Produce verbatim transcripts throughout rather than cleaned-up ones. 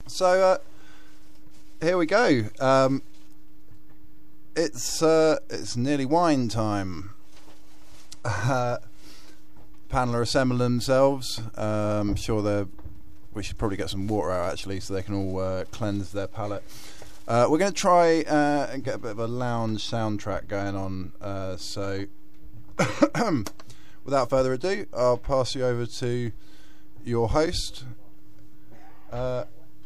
So uh, here we go. Um, it's uh, it's nearly wine time. Uh, panel are assembling themselves. Um, I'm sure they're. We should probably get some water out actually, so they can all uh, cleanse their palate. Uh, we're going to try uh, and get a bit of a lounge soundtrack going on. Uh, so, without further ado, I'll pass you over to your host. Uh,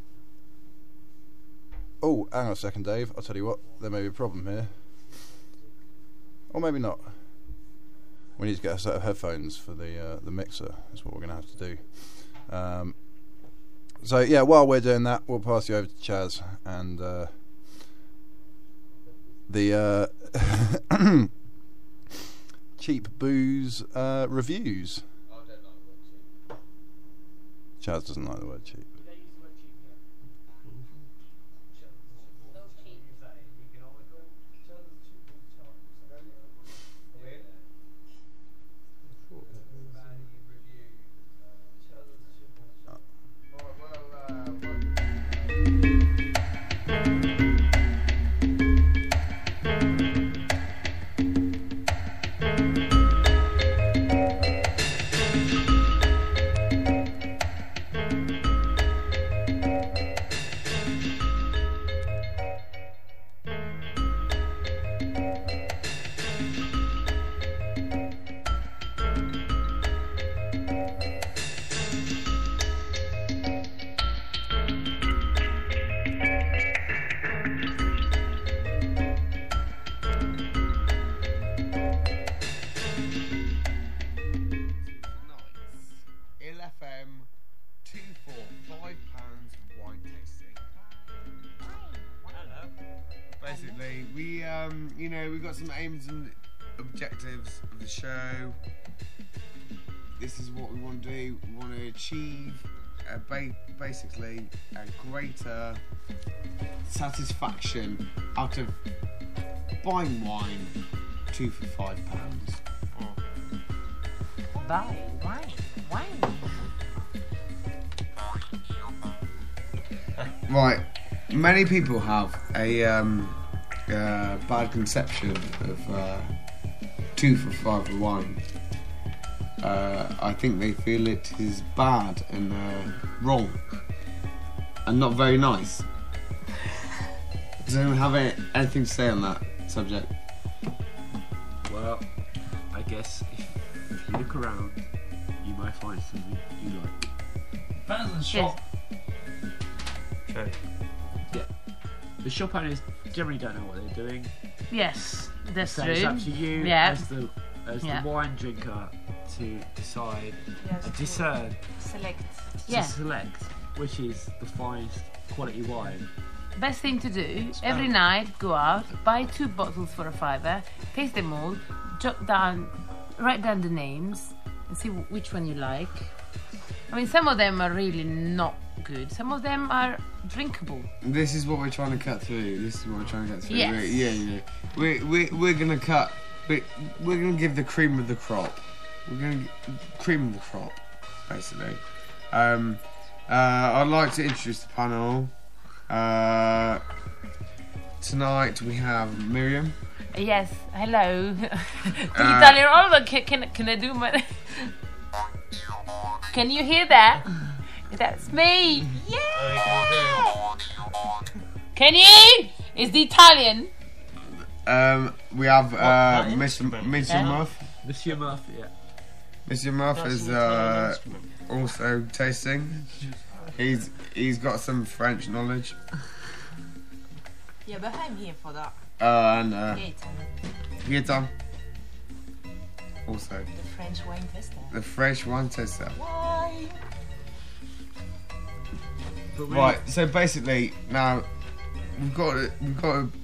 oh, hang on a second, Dave. I'll tell you what, there may be a problem here. Or maybe not. We need to get a set of headphones for the uh, the mixer. That's what we're going to have to do. Um, so, yeah, while we're doing that, we'll pass you over to Chaz and uh, the uh, cheap booze uh, reviews. I don't like the word cheap. Chaz doesn't like the word cheap. Basically, we um, you know, we've got some aims and objectives of the show. This is what we want to do. We want to achieve, uh, ba- basically, a greater satisfaction out of buying wine, two for five pounds. Oh. Buy wine, wine. Right. Many people have a um, uh, bad conception of uh, two for five for wine. Uh, I think they feel it is bad and uh, wrong and not very nice. Does anyone have any, anything to say on that subject? Well, I guess if, if you look around, you might find something you like. Depends on the shop. True. Yeah. The shop owners generally don't know what they're doing. Yes, that's So true. it's up to you Yeah. as the as Yeah. the wine drinker to decide, Yes, to to discern, select. Yeah. to select which is the finest quality wine. Best thing to do, every night go out, buy two bottles for a fiver, taste them all, jot down, write down the names and see wh- which one you like. I mean, some of them are really not good. Some of them are drinkable. This is what we're trying to cut through. This is what we're trying to cut through. Yes. We're, yeah, yeah. We're, we're, we're going to cut... We're, we're going to give the cream of the crop. We're going to cream of the crop, basically. Um, uh, I'd like to introduce the panel. Uh, tonight we have Miriam. Yes, hello. The Uh, Italian. Oh, look, can, can, can I do my... Can you hear that? That's me. Yeah. Can you? It's the Italian. Um, we have uh, What Mister instrument? Mister Yeah. Muff. Monsieur Murphy, yeah. Mister Muff That's is an Italian uh, instrument. also tasting. He's he's got some French knowledge. Yeah, but I'm here for that. Uh, and uh, Yeah, Gaetan. Also, the French wine tester. the French wine tester. Why? But we, Right, so basically, now we've got to, we've got to,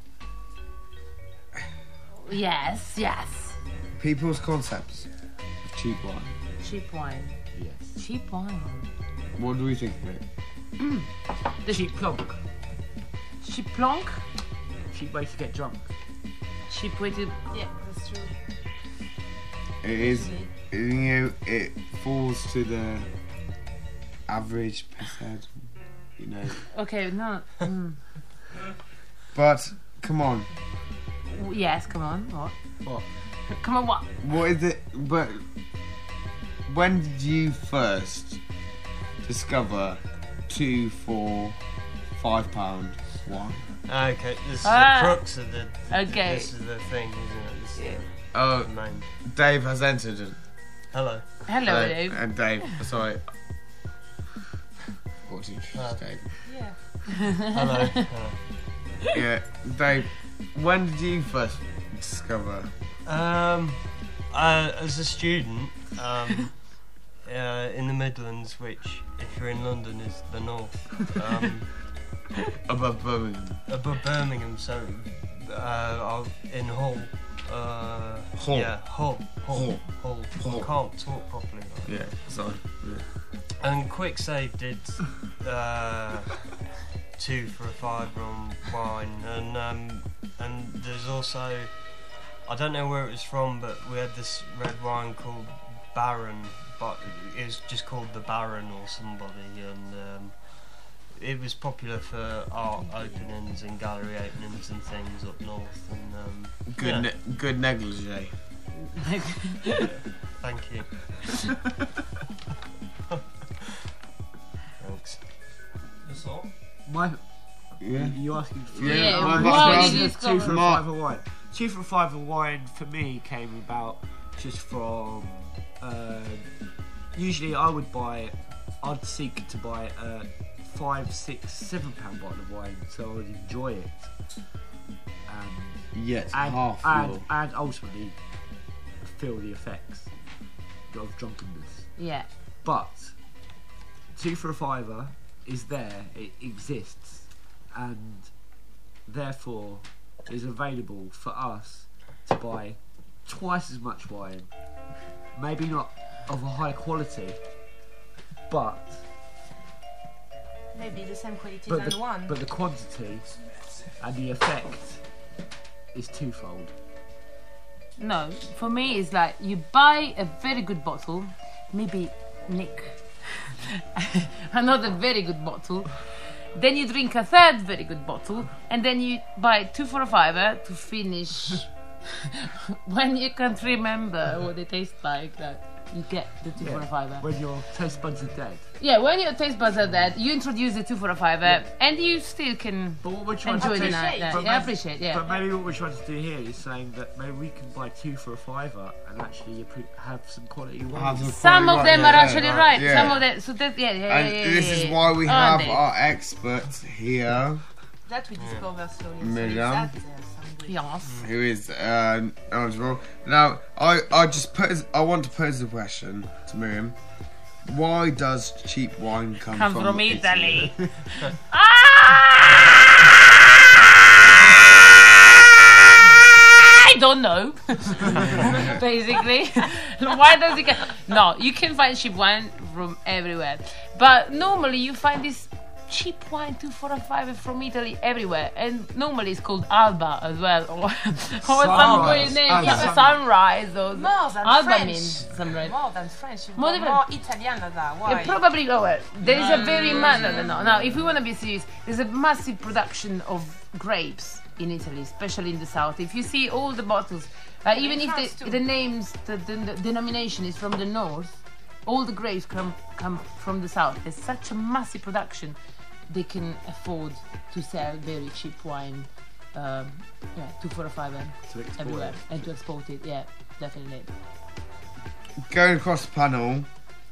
Yes, yes. people's concepts of cheap wine. Cheap wine. Yes. Cheap wine. What do we think of it? The Cheap plonk. cheap plonk. Cheap way to get drunk. Cheap way to. Yeah, that's true. It is, Really? you know, it falls to the average person, you No. Okay, no. Mm. But come on, W- Yes, come on. What? What? Come on, what? what is it? But when did you first discover two, four, five pound wine? Okay, this is Ah. the crux of the. Okay. This is the thing, isn't it? This is Oh, the main. Dave has entered. it. Hello. Hello, Uh, Dave. And Dave, sorry. What did you Uh, Dave? Yeah. Hello. Hello. Yeah, Dave. When did you first discover? Um, uh, as a student, um, uh, in the Midlands, which, if you're in London, is the north, um, Above Birmingham. above Birmingham, so uh, I'm in Hull. Uh, Hull. Yeah, Hull. Hull. Hull. Hull. I can't talk properly. Like Yeah, sorry. And Quick Save did uh, two for a fiver on wine, and um, and there's also, I don't know where it was from, but we had this red wine called Baron, but it was just called the Baron or somebody, and um, it was popular for art openings and gallery openings and things up north. And um, Good, yeah. ne- good negligee. Thank you. Thanks. That's all. My, Yeah. you asking for Yeah, Yeah, my- why my- did you two discover? for Mark. five of wine. Two for five of wine for me came about just from. Uh, usually, I would buy. I'd seek to buy a five, six, seven pound bottle of wine, so I would enjoy it, and Yes, and half and, your. and ultimately feel the effects of drunkenness. Yeah. But two for a fiver is there, it exists, and therefore is available for us to buy twice as much wine. Maybe not of a high quality, but Maybe the same quality but than the, one. but the quantity and the effect is twofold. No, for me it's like you buy a very good bottle, maybe Nick another very good bottle, then you drink a third very good bottle, and then you buy two for a fiver to finish. When you can't remember what they taste like, that you get the two for a fiver. When your taste buds are dead. Yeah, when your taste buds are dead, you introduce the two for a fiver, and you still can But what we're trying enjoy to the do, night. Yeah, but yeah, maybe- appreciate. Yeah. But maybe what we're trying to do here is saying that maybe we can buy two for a fiver and actually appro- have some quality wine. Have Some of them yeah, are yeah, actually right. yeah. Some of them. So that yeah, yeah, yeah, And yeah, this yeah, is yeah. why we Aren't have they? our experts here, That we discover slowly. So Madame. it's that there's some good. Yes. who is uh, knowledgeable. Now, I, I just pose, I want to pose the question to Miriam: why does cheap wine come, Come from Italy? Italy. I don't know. Basically, why does it? Get... No, you can find cheap wine from everywhere, but normally you find this cheap wine two for a five from Italy everywhere, and normally it's called Alba as well, or, or some weird name, Alba. yeah, Sunrise or More than Alba French. means sunrise. More than French. You've More got than- more Italian than that. Why? Yeah, probably lower. There is a very ma- no, no, no. Now, if we want to be serious, there's a massive production of grapes in Italy, especially in the south. If you see all the bottles, uh, even if France the, too. the names, the, the, the denomination is from the north, all the grapes come come from the south. There's such a massive production, they can afford to sell very cheap wine. Um, yeah, two for a fiver To export everywhere, it. and to export it. Yeah, definitely. Going across the panel,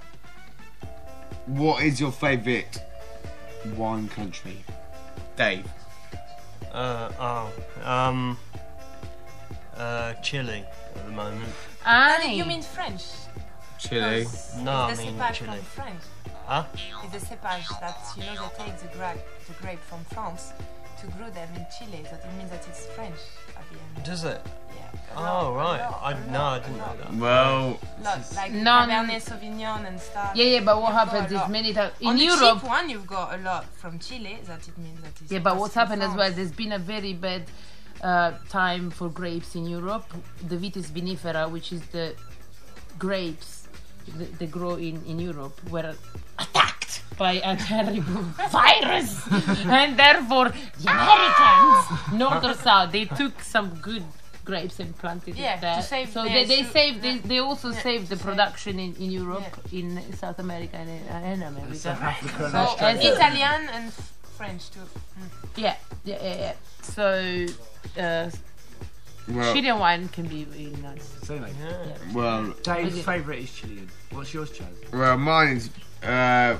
what is your favourite wine country? Dave. Uh, oh, um, uh, Chile at the moment. Aye. You mean French? Chile. No, I It's the mean cepage Chile. from French. Huh? It's the cepage that, you know, they take the grape, the grape from France to grow them in Chile. So it means that it's French at the end. Does it? Yeah. A Oh, lot, a right. lot, I a no, lot, I didn't a know lot. that. Well, Lot, like No, Cabernet Sauvignon and stuff. Yeah, yeah, but what You've got happens a is lot. many times On in the Europe. cheap one, you've got a lot from Chile. That it means that it's. Yeah, but passed what's through happened as France. well, there's been a very bad uh, time for grapes in Europe. The Vitis vinifera, which is the grapes that they grow in, in Europe, were attacked by a terrible virus, and therefore the Americans, north or south, they took some good grapes and planted Yeah, it there. to save so their they, they su- saved. They, yeah. they also Yeah, saved the to save- production in, in Europe, in South America, and, and America. South Africa and So, Australia. as- Italian and f- French too. Yeah, yeah, yeah, yeah. So, uh, Well, Chilean wine can be really nice. So anyway, well, Dave's Okay. favourite is Chilean. What's yours, Chaz? well, mine is uh,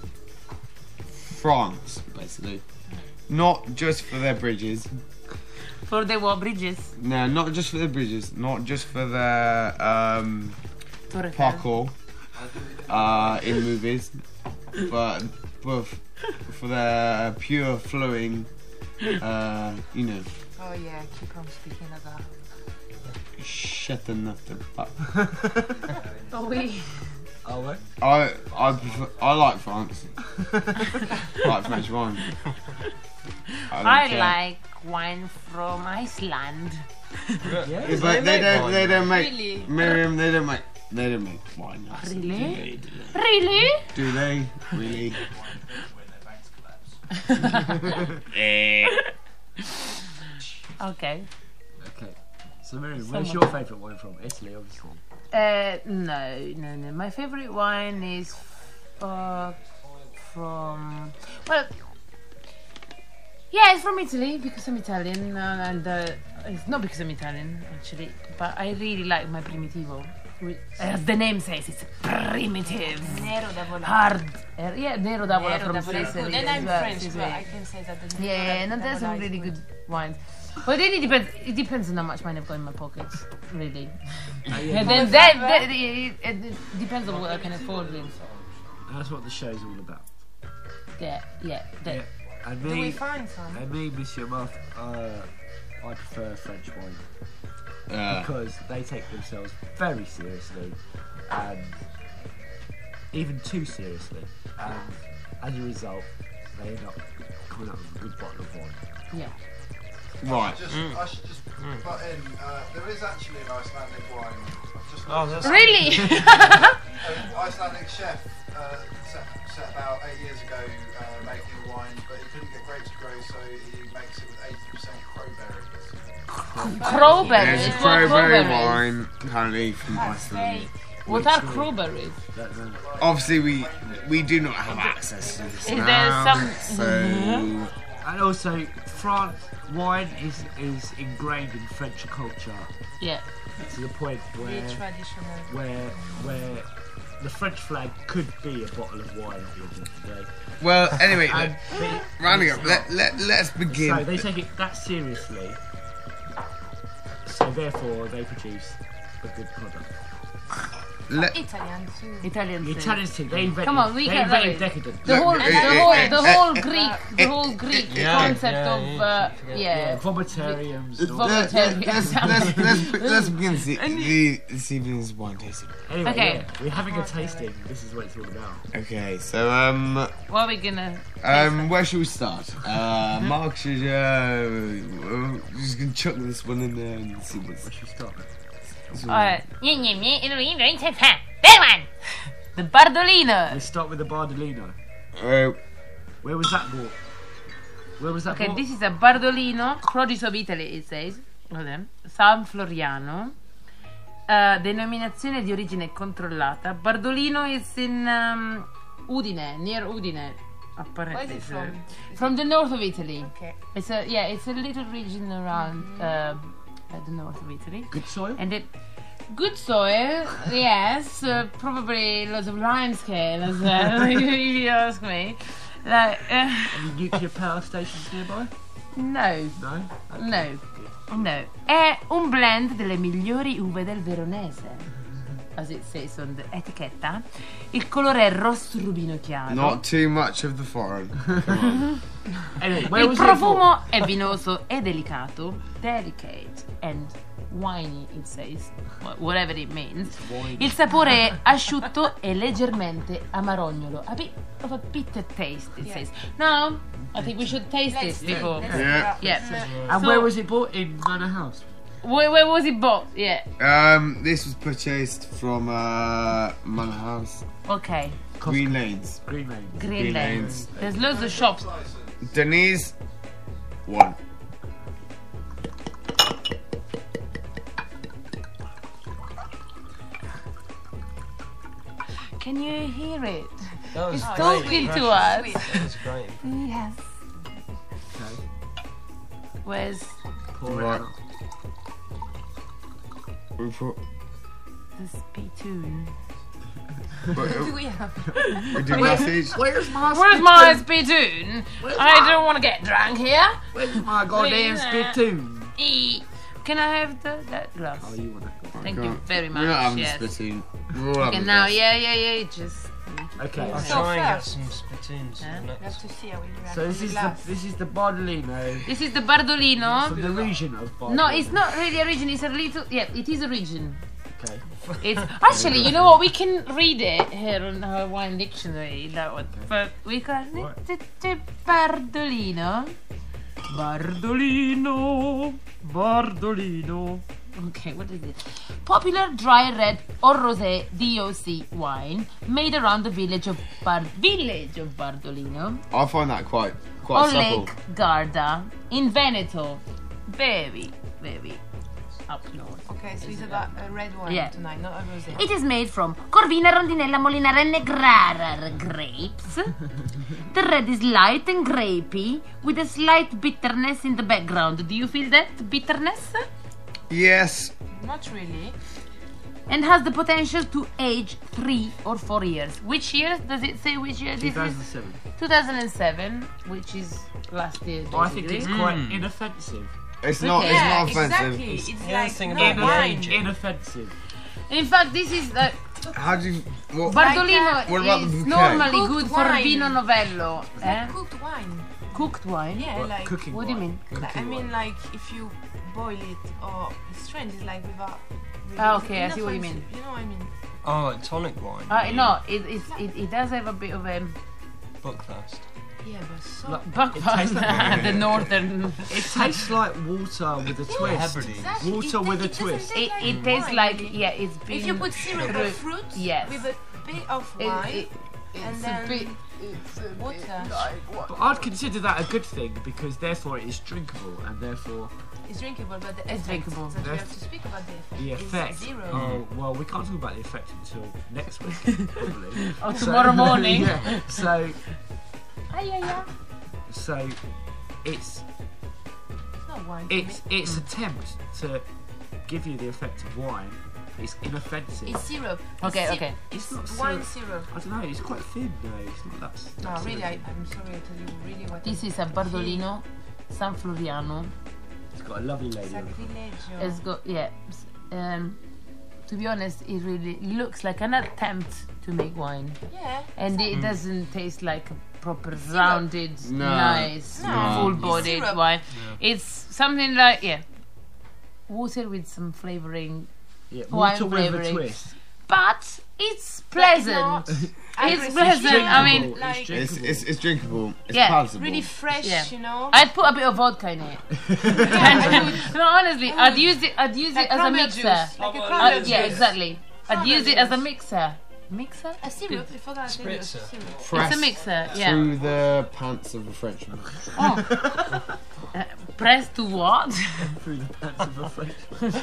France, basically. Not just for their bridges. For the war bridges, No, not just for their bridges. Not just for their um, Torre Eiffel. parkour uh, in movies, but but for their pure flowing. Uh, you know, Oh yeah, keep on speaking of that. shut the nothing. Oh, we. Oh, what? I I prefer, I like France. I like French wine. I, don't I care. like wine from Iceland. Yeah, Yeah, but they don't. They don't make. Really? Miriam, they don't make. They don't make wine. Do Really? they? Really? Do they? Really? Okay. Okay. So, Miriam, where's Someone- your favourite wine from? Italy, obviously. Uh, no, no, no. My favorite wine is uh, from. Well, yeah, it's from Italy because I'm Italian, uh, and uh, it's not because I'm Italian actually, but I really like my Primitivo. Which, as the name says, it's primitive, Nero da Volare. hard. Uh, yeah, Nero d'Avola Nero from da Volare. Sicily. Good. And as I'm well, French, Sicily. but I can say that the Nero Yeah, da- no, da there's some Volare is really good. good wines. But it really depends. It depends on how much money I've got in my pockets, really. And then that, that it, it, it depends on what I can afford. Really. That's what the show's all about. Yeah, yeah. That, Yeah. And Do we me, find some? and me, Monsieur Muff, uh, I prefer French wine Uh, because they take themselves very seriously, and even too seriously, and as a result, they end up coming up with a good bottle of wine. yeah. right. Just, I should just butt in. Uh, there is actually an Icelandic wine. I've just Oh, noticed. that's- Really? An Icelandic chef uh, set, set about eight years ago uh, making wine, but he couldn't get grapes to grow, so he makes it with eighty percent crowberries. Crowberries. There's a What are crowberry crowberries? wine currently from That's Iceland. fake. What are crowberries? Don't know. Obviously, we we do not have access to this Is there now, some- so And also, France wine is is ingrained in French culture Yeah. to the point The where traditional. where where the French flag could be a bottle of wine at the end of the day. well. Anyway, And look, they- rounding it's up. not. Let let let's begin. So they take it that seriously. So therefore, they produce a good product. Let, Italian too. Italian. The thing. Italians too. They invented. Come on, we they can invented relate. decadence. The whole, Look, the eh, eh, whole, eh, the eh, whole eh, Greek, the whole Greek Yeah, concept yeah, of, yeah, uh, yeah. yeah. Vomitariums. and all Vom- that. let, let, let's, let's, let's, let's begin the, the this evening's wine tasting. Anyway, Okay. yeah, we're having a tasting. This is what it's all about. Okay, so um What are we gonna? um where should we start? Uh, Mark should uh we're just gonna chuck this one in there and see what's. Where should we start? what's Uh, that one. The Bardolino. We start with the Bardolino. Uh, Where was that bought? Where was that Okay, bought? this is a Bardolino, produce of Italy, it says. Hold on. San Floriano. Uh, denominazione di origine controllata. Bardolino is in um, Udine, near Udine. Apparently. Where is it from? From the north of Italy. Okay. It's a yeah, it's a little region around uh, at the north of Italy, Good soil. and it good soil. Yes, uh, probably lots of lime scale as well. If you ask me, like uh, Any nuclear power stations nearby? no, No. Okay. no, no. È un blend delle migliori uve del Veronese, as it says on the etichetta. Il colore è rosso rubino chiaro. not too much of the foreign. Anyway, where Il was it bought? profumo è vinoso e delicato, delicate and winey, it says, wha- whatever it means. Wine. Il sapore è asciutto e leggermente amarognolo. A bit of a bitter taste, it Yeah. says. No, I think we should taste Let's this do it, before. let's Yeah. do it. Yeah. And So- where was it bought? In Manor House. Where, where was it bought? Yeah. Um, this was purchased from uh Manor House. Okay. Green Lanes. Green Lane. Green Green Lanes. Lanes. There's loads of shops. Denise, one. Can you hear it? That was It's great talking to impression. us. That was great. Yes. Okay. Where's Pour it Right. out. We put, the spittoon? Do we have? we do message. Where's my Where's my spittoon? Where's I my- don't want to get drunk here. Where's my goddamn Please, uh, spittoon? E. Can I have the, that glass? Oh, you want that? Thank you very much. We're not having yes. the spittoon. We're all Okay, having now, this. yeah, yeah, yeah. Just Okay. I'll So try and get first- some spittoons for Yeah. the We have next to see how we react. So on this the is the glass. this is the Bardolino this is the Bardolino. from the region of Bardolino. No, it's not really a region. It's a little. Yeah, it is a region. Okay. It's actually, you know what? We can read it here on our wine dictionary. That one, but we call it the- the Bardolino. Bardolino, Bardolino. Okay, what is it? Popular dry red or rosé D O C wine made around the village of Bar- village of Bardolino I find that quite or quite supple. Lake Garda in Veneto. Very, very up north. Okay, so it's about a red wine Yeah. tonight, not a rosé. It is made from Corvina, Rondinella, Molinara, and Negrara grapes. The red is light and grapey with a slight bitterness in the background. Do you feel that bitterness? Yes. Not really. And has the potential to age three or four years. Which year does it say? Which year two this thousand is? seven. two thousand seven, which is last year. I think it's basically. quite inoffensive. It's not. Okay. It's Yeah, not offensive. exactly. It's the only like thing no about the wine. age- Inoffensive. In fact, this is uh, How do you? What? Bardolino What about the is bouquet? normally Cooked good for wine. Vino Novello. It's Eh? like cooked wine. Cooked wine. Yeah, What, like. cooking What do you wine. mean? Like, I Cooking mean, wine. like if you boil it or it's strange. It's like without. Really Ah, okay, I see what you inoffensive, mean. You know what I mean? Oh, like tonic wine. Uh, no, it, it, it, it does have a bit of a Buckfast. Yeah, but so. Like, buck it tastes like- the northern. It tastes like water with a twist. Hebrides. Exactly. Water It with ta- a it doesn't twist. taste It, like it tastes wine, like really. yeah, it's been. If you put syrup Fruit. of fruit Yes. with a bit of it, wine it, and it's then a bit. It's a water. bit like what? But I'd consider that a good thing because therefore it is drinkable and therefore it's drinkable, but the It's effect drinkable. that we have to speak about the effect, the is effect. zero. Oh well, we can't talk about the effect until next week probably. Oh, So- tomorrow morning. yeah. So Ay, ay, ay. so it's It's not wine. for it's me. its attempt to give you the effect of wine. It's inoffensive. It's syrup. It's Okay, sy- okay. It's not wine syrup. syrup. I don't know. It's quite thin though. It's not that. No, that really, I, syrupy. I'm sorry I tell you really what. This I'm is a Bardolino San Floriano. It's got a lovely lady on it. Sacrilegio. It's got yeah. s- Um, to be honest, it really looks like an attempt to make wine, Yeah. and it doesn't taste like a proper rounded, No. nice, No. full-bodied It's syrup. wine. It's something like yeah, water with some flavoring, Yeah, Wine water with a flavouring. twist. but it's But pleasant. not It's aggressive. pleasant. Yeah, I mean, like It's It's it's it's drinkable. It's Yeah. palatable. really fresh, Yeah. you know. I'd put a bit of vodka in it. No, honestly, I'd use it. I'd use Like it as a cranberry mixer. juice, like a Uh, cranberry yeah, juice. exactly. I'd Cranberry use it as a juice. mixer. Mixer? A syrup. I forgot to tell you, Spritzer. syrup. Press It's a mixer. Yeah. through the pants of a Frenchman. Oh. Uh, press to what? Through the pants of a French.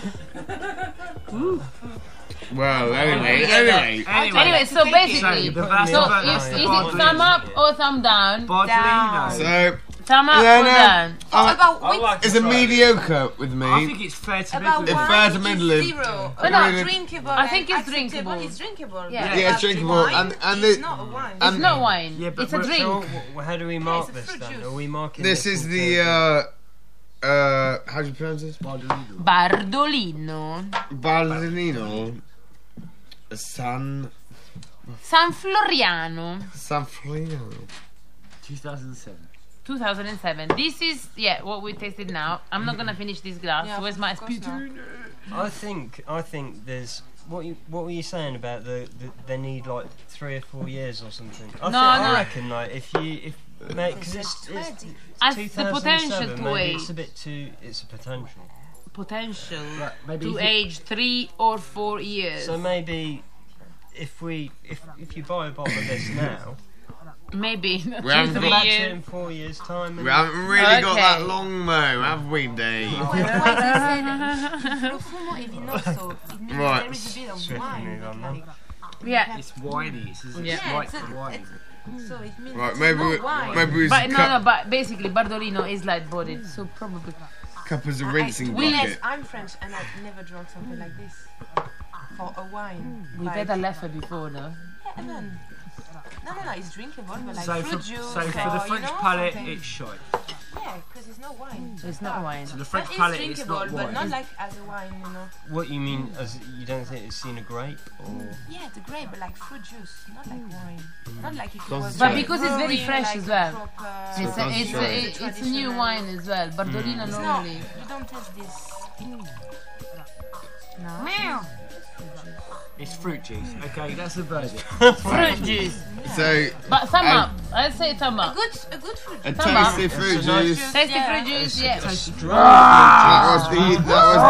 Well, anyway, Yeah, anyway. Anyway, Anyway, so Take it. basically, So, the vast so amount- is, that's is the it Bardolino. thumb up or thumb down? Bardolino. So Thumb up Yeah, or no. down? What about I with like it's to a try it. mediocre with me. I think it's fair to about middle. It's wine? fair to It's middling. zero. But About no, drinkable. I think and it's acceptable. drinkable. It's drinkable. Yeah. but Yeah, it's the drinkable, wine and- and is it- not a wine. It's And- not wine. Yeah, but it's a we're- drink. So, wh- how do we mark it's a this fruit then? juice. Are we marking This this is in the terms uh uh how do you pronounce this? Bardolino. Bardolino. Baldinino San San Floriano. San Floriano. two thousand seven. two thousand seven. This is, yeah, what we tasted now. I'm not gonna finish this glass. Yeah, Where's of my course spittoon? of- I think I think there's what you what were you saying about the, the they need like three or four years or something? I No, think, I no. reckon like if you if because it's, it's As two the thousand potential seven, to maybe age. it's a bit too it's a potential. Potential Maybe to if it- age three or four years. So maybe if we if if you buy a bottle of this now, Maybe in a We few, haven't three match it years. in four years' time. We And haven't really got Okay. that long though, have we, Dave? Well, why they said profumo e vinoso. It means Right. there is a bit of Swiftly wine. move on but then. like, Yeah. It's winey. It's, it's Yeah. like it's a- wine. So it means Right, it's maybe not we, wine. maybe we But no, cut, no, but basically Bardolino is light bodied, so probably. cup as a I- rinsing I, yes, bucket. I'm French and I've never drunk something like this for a wine. We've like, had a leffe before, no? Yeah, and then, no, no, no, it's drinkable, but like So, fruit for, juice so for the or, French you know, palate, something. it's shite. Yeah, because it's not wine. So it's not wine. So the But French it's palate is drinkable, not but wine. not like as a wine, you know. what you mean? As you don't think it's seen a grape, or Yeah, the grape, but like fruit juice, not like wine. Not like if it Does was it But say- because it's very brewing, fresh like as a well. proper- It's a, it's, Sure. a, it- it's a new wine as well. Bardolino It's not, normally. you don't taste this. No. It's fruit juice. Okay, that's a verdict. Fruit juice. So, But thumb Um, up. I'd say thumb A up. good, a good fruit a juice. Come on. tasty fruit It's a nice- juice. Tasty Yeah. fruit juice, yeah. That was the. That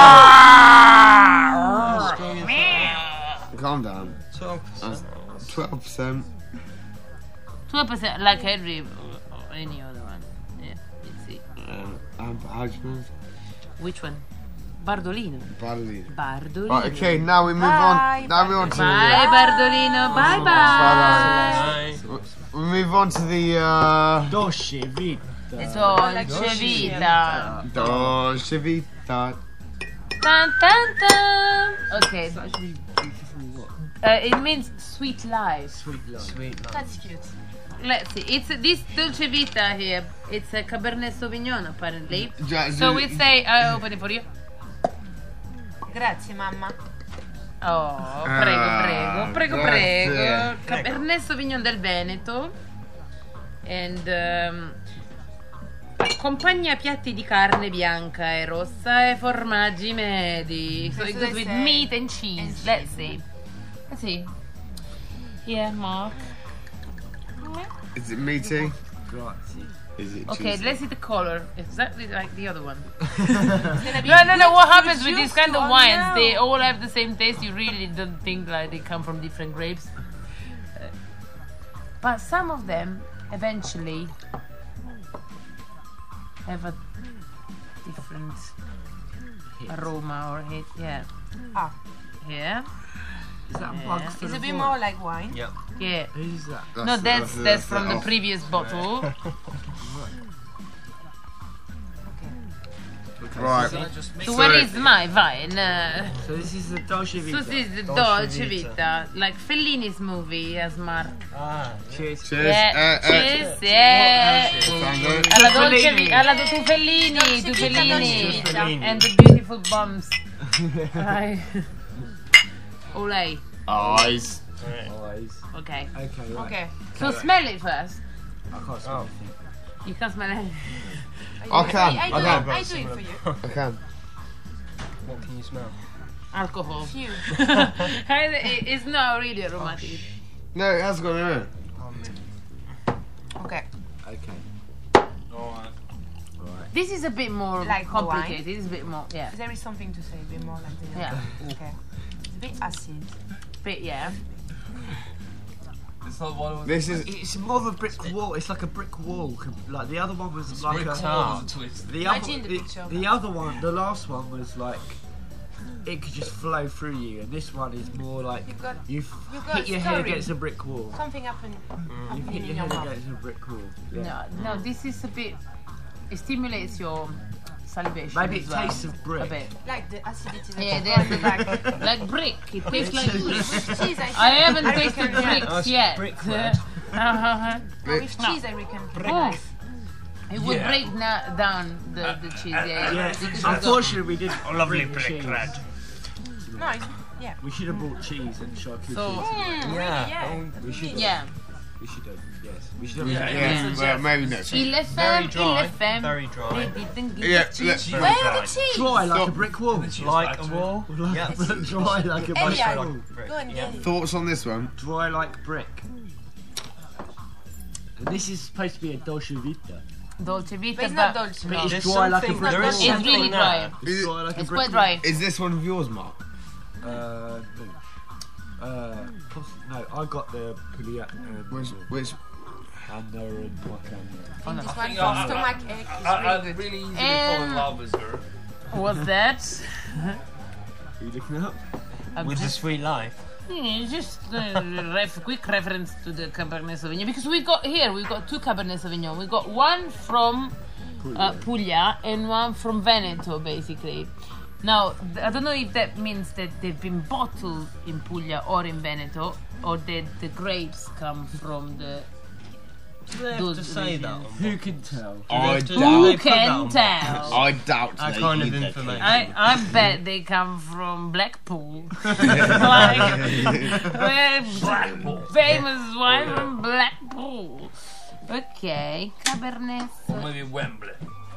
was the. Calm down. twelve percent. Twelve percent. twelve percent like every or any other one. Yeah, let's see. Um, how do you pronounce it? Which one? Bardolino. Barley. Bardolino. Right, okay, now we move Bye, on. Now we on to Bye, Bardolino. Bye bye. the. We move on to the. Uh, Dolce vita. Dolce vita. Dolce Vita. Dun, dun, dun. Okay. Uh, it means sweet life. Sweet love. Sweet love. That's cute. Let's see. It's this Dolce Vita here. It's a Cabernet Sauvignon apparently. Ja- So we say, I open it for you. Grazie, mamma. Oh, prego, Ah, prego, prego, grazie. prego. Cabernet Sauvignon del Veneto. And um, accompagna piatti di carne bianca e rossa e formaggi medi. So it So goes they with say- meat and cheese. and Let's cheese. see. Let's see. Yeah, Mark. Is it meaty? Grazie. Is it Okay, juicy? let's see the color. Exactly like the other one. It's gonna be No, no, no. good What fruit happens with juice these kind to of wines? all They know. all have the same taste. You really don't think like they come from different grapes. Uh, But some of them eventually have a different aroma or hit. Yeah. Ah. Yeah. Is that Yeah. bug for It's the a bit boy? more like wine. Yep. Yeah. Who's that? No, that's that's from the off. previous bottle. Right. So where is my wine? Uh, So this is the Dolce so Vita. this is the Dolce Dolce Vita. Vita, like Fellini's movie as Mark. Ah, Cheers. Cheers. Yeah, Uh, uh, cheers, yeah. Tango. Alla Dolce Fellini. Vita, alla tu Fellini, Dolce tu Vita, Fellini, Dolce Vita. and the beautiful bums. Right. Olay. Eyes. Eyes. Okay. Okay, right. Okay. So smell it first. I can't smell Oh. anything. You can smell it. I can. I, I, do, I can. I do it for you. I can. what can you smell? Alcohol. Few. It- it's not really aromatic. No, it has got in it. Okay. Okay. Alright. Right. This is a bit more Like the complicated. This is a bit more, yeah. There is something to say, a bit more like the Yeah. Okay. It's a bit acid. Bit, yeah. It's not one of This is. It's more of a brick wall. It's like a brick wall. com- Like the other one was like a. tart. twist. The other, Imagine the the, picture of the that. other one, the last one was like it could just flow through you, and this one is more like You've got you've you've got hit your head story. against a brick wall. something happen, You've happening hit in your your head mouth. against a brick wall. Yeah. No, no, this is a bit. It stimulates your salivation. Maybe as it well, tastes of a brick. bit. Like the acidity that Yeah, you there's got like, back. like brick. It tastes like brick. With cheese, I, I haven't I tasted reckon, bricks Oh, it's yet. brickbread. Uh-huh. But with cheese, I reckon. Oh. It would Yeah. break na- down the, the cheese. Yeah, Yeah, because it's got- unfortunately we didn't. Lovely bring cheese. bread. No, it's, yeah. We should have brought cheese and charcuterie. So- Mm, really, Yeah. yeah. we should. Have, yeah. We should have. Yes. We should have. Yeah, Yeah. yeah. Well, maybe next week. Il F Very M, dry. Il F M. Very dry. They didn't give Yeah, us cheese. let's- Very Where dry. are the cheese? Dry like Stop. a brick wall. Like a wall. Yeah. Dry like a brick Elian, wall. go and Yeah. get it. Thoughts on this one? Dry like brick. And this is supposed to be a Dolce Vita. Dolce Vita, But it's not but dolce, but no. it's, There's dry like a something- brick there is wall. it's something really there. dry. It's dry like a It's brick quite dry. Is this one of yours, Mark? wall. Uh, no. Uh, poss- no, I got the Puglia and Which, which Anna and Wakanda. I think this one think for I- stomach ache is I, I really good. really easily fall in Um, love with her. What's that? Are you looking up? I'm With the just, sweet life. yeah, just a ref, quick reference to the Cabernet Sauvignon because we got here we got two Cabernet Sauvignon. We got one from uh, Puglia and one from Veneto, basically. Now th- I don't know if that means that they've been bottled in Puglia or in Veneto, or that the grapes come from the. Do they have Those to say that? regions. on Who box? can tell? Do they I have to- doubt- do Who they put that can on box? tell? I doubt That they kind of eat that information. I, I bet they come from Blackpool. like, Blackpool. Famous wine from Blackpool. Okay, Cabernet. Or maybe Wembley.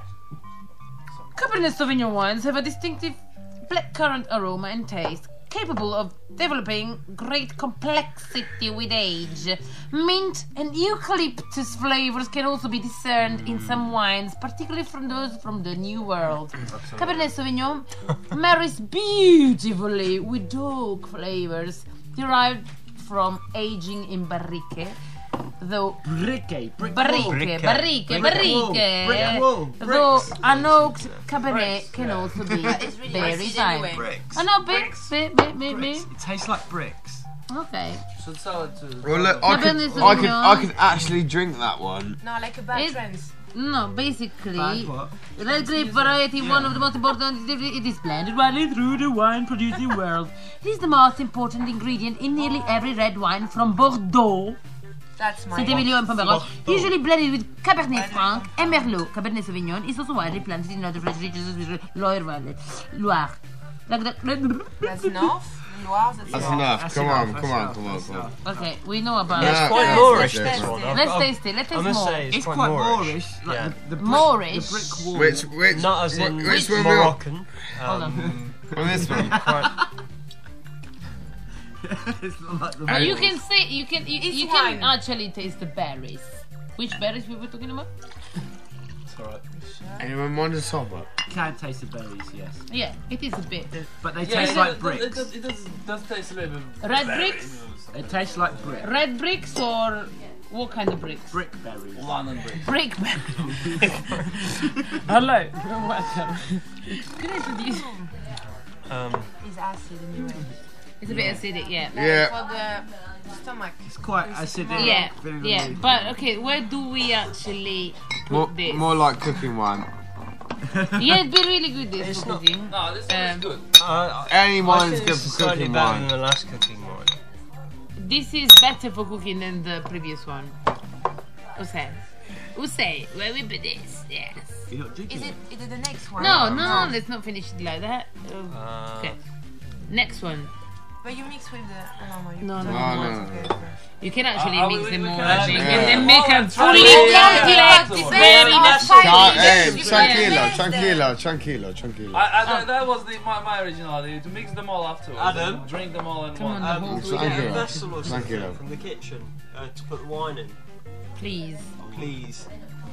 Cabernet Sauvignon wines have a distinctive blackcurrant aroma and taste, capable of developing great complexity with age. Mint and eucalyptus flavors can also be discerned in some wines, particularly from those from the New World. Cabernet Sauvignon marries beautifully with dark flavors derived from aging in barrique, though Brique, brick barrique, wall. Brique. barrique, Brick barrique, wall, brick wall, though bricks. unoaked Cabernet can also be It's really very acid fine. anyway. Bricks. I know, bit, bit, bit, bit, Bricks. bit. It tastes like bricks. Okay. So tell it to. Well, look, I could, Cabernet I could, I Sauvignon. could actually drink that one. No, like a bad It- trend. No, basically, Bad what? red grape variety, one of the most important, it is blended widely through the wine producing world. It is the most important ingredient in nearly every red wine from Bordeaux, That's my Saint-Emilion and Pomerol, usually blended with Cabernet Franc and Merlot. Cabernet Sauvignon is also widely planted in other French regions such as Loire Valley, Loire. Like that. That's enough. Loire, that's, That's enough. enough. That's Come enough, on, that's come on, enough, come on, that's come on. enough. Okay, we know about Yeah. It's it. quite Let's Moorish, taste this it. one. I've- Let's I've- taste it. Let's I taste must more. say, it's, It's quite, quite Moorish. Moorish. Like Yeah. the, the, brick, Moorish. the brick wall. Which, which, Not as in which one we on? Moroccan. Hold Um, on. On this one. quite, It's not like the But you Moorish. can say you can you, It's you can wine. actually taste the berries. Which berries we were talking about? it's alright. Anyone want to top up? Can taste the berries, yes. Yeah, it is a bit. But they Yeah, taste it like does- bricks. It does, it does, does taste a little bit. Red berry, bricks? you know, something It tastes like brick. Red bricks or what kind of bricks? Brick berries. London bricks. Brick berries. Hello. Welcome. Good introduce. Um, It's acid anyway. It's a bit acidic, yeah. Yeah. For the stomach. It's quite acidic. Yeah, Vinegar yeah. leaf. But okay, where do we actually put More, this? more like cooking wine. Yeah, it'd be really good this It's for not- cooking. No, this one Um, is good. I, Any I wine's think good it's for slightly cooking better wine. than the last cooking wine. This is better for cooking than the previous one. Usay. Usay, where we put this? Yes. You're not drinking Is it, is it the next one? No, no, let's not finish it like that. Uh, Uh, okay. Next one. But you mix with the. Oh, no, you No, put no, it no, all no, together no. first. You can actually Uh, uh, mix we- them we all, can I actually think, do and that. then make a Well, fully yeah, complex, yeah, very yeah, much yeah, Cha- yeah. hey, You tranquilo, can tranquilo, tranquilo, tranquilo. I, I, that, that was the, my, my original idea, to mix them all afterwards. Adam? and drink them all in Come one. on, um, the whole can we get a Tranquilo. vessel or something Tranquilo. from the kitchen uh, to put the wine in, please. please?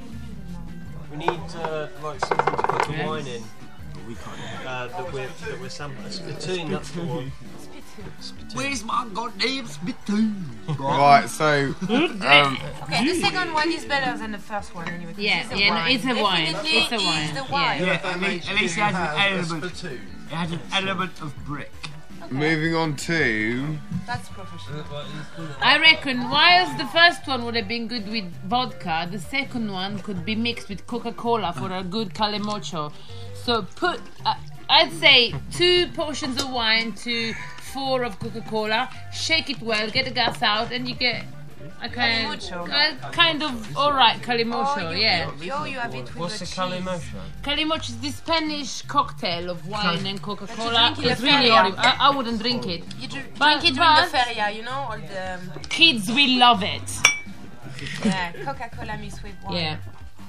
We need uh, like something to put the Yes. wine in. We can't. Uh, that we're that we're sampling. A spittoon, that's the one. Spittoon. Where's my goddamn spittoon? Right, so um, Okay, the second one is better than the first one anyway. 'cause Yeah, it's a yeah, no, wine. it's a wine. Definitely It's a is wine. the Yeah. wine. Yeah, at least, at least it has an element. spittoon. It has an element of brick. moving on to That's professional. I reckon whilst the first one would have been good with vodka, the second one could be mixed with Coca-Cola for a good calimocho. So put, uh, I'd say two portions of wine to four of Coca-Cola, shake it well, get the gas out, and you get a kind, Calimocho. a kind of alright calimocho, Oh, you, yeah. You, oh, you have it with What's the the cheese. calimocho? Calimocho is the Spanish cocktail of wine and Coca-Cola. But you drink it It's in really feria. horrible. I, I wouldn't drink it. You drink, Drink drink it during the once. feria, you know, all the um, Kids will love it. yeah, Coca-Cola mixed with wine. Yeah.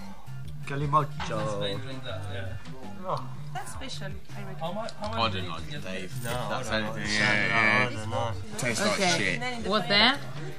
Calimocho. Drink that, yeah. That's special, I reckon. How much? How much I do you don't need to like get Dave. No, That's I don't anything. like Yeah, yeah. I don't know. Tastes like Okay. shit. And then in the What's feria-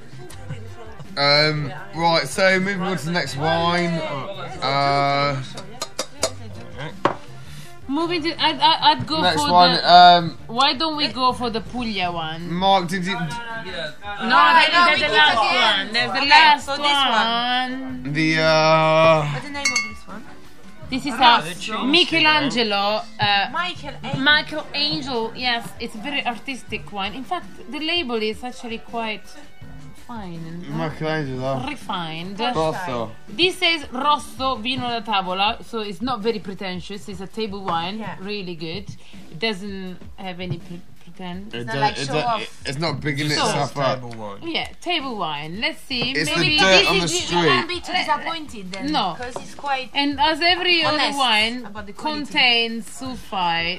that? Um, right, so moving on to the next wine. Uh, Moving moving to. I'd, I'd, I'd go Next for one. the. Um, Why don't we go for the Puglia one? Mark, did you No, no, there's we the keep last it again. one. There's the Okay, last so this one. the uh? What's the name of this one? This is Ah, a the cheese Michelangelo. Uh, Michael A. Michelangelo. Yes, it's a very artistic wine. In fact, the label is actually quite fine and Michelangelo. refined. Rosso. This says Rosso Vino da Tavola, so it's not very pretentious. It's a table wine, Yeah. really good. It doesn't have any pre- pretend. It not do- like it show do- off. It's not bigging Show itself up. Table wine. Yeah, table wine. Let's see. It's the maybe dirt this on is the the- street. You won't be too disappointed then. No. Because it's quite. And as every other Honest wine about the quality. contains sulfite,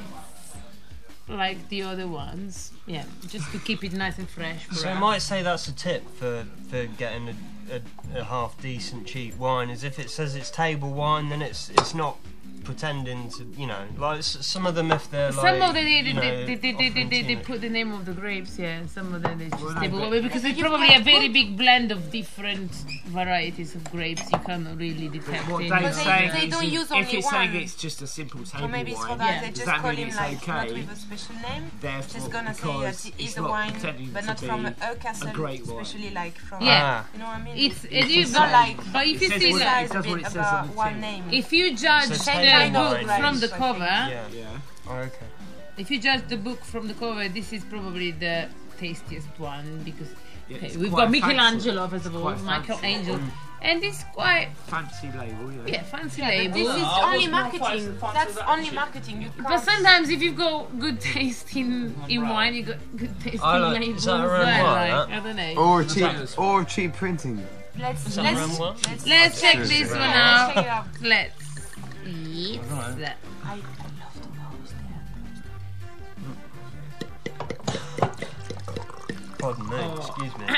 like the other ones. Yeah, just to keep it nice and fresh. For So I us. might say that's a tip for, for getting a, a, a half decent cheap wine. Is if it says it's table wine, then it's it's not pretending to, you know, like s- some of them if they're Some like, of them they, you they, know, they, they, they, they, offering they, they to- put the name of the grapes, yeah. Some of them they just Well, no, table but- wine because it's You probably can't a very put- big blend of different varieties of grapes. You cannot really detect What it. Dave's But they- saying they is don't if- use if only it's saying one. it's just a simple table Or maybe it's for wine, that Yeah. they does just that call mean him it's like not okay? with a special name. Therefore, Just gonna say because that it it's is a not wine, pretending but to not from be a castle, a great wine. especially like from. Yeah. You know what I mean? It's, it's it is, not like. but if you It says see what it that, is. does what it says on about the one tin. name. if you judge So the same kind of book wine. from the rice, I cover, Yeah. Yeah. Oh, okay. if you judge the book from the cover, this is probably the tastiest one because Yeah, okay, it's we've quite got fancy. Michelangelo first of It's all, quite Michelangelo, fancy. and it's quite Fancy label, yeah. yeah fancy But label. this is I only was more marketing. fancy- fancy That's that only shit. marketing. You can't. But sometimes if you've got good taste in, in wine, you got good taste I in like- labels. is that a as red well, wine, like, that? I don't know. Or cheap, or cheap printing. let's Is that let's round one? let's, Let's check Cheers. this one yeah, let's check it out. out. Let's eat. that. I, I love the nose Pardon me, Oh. excuse me.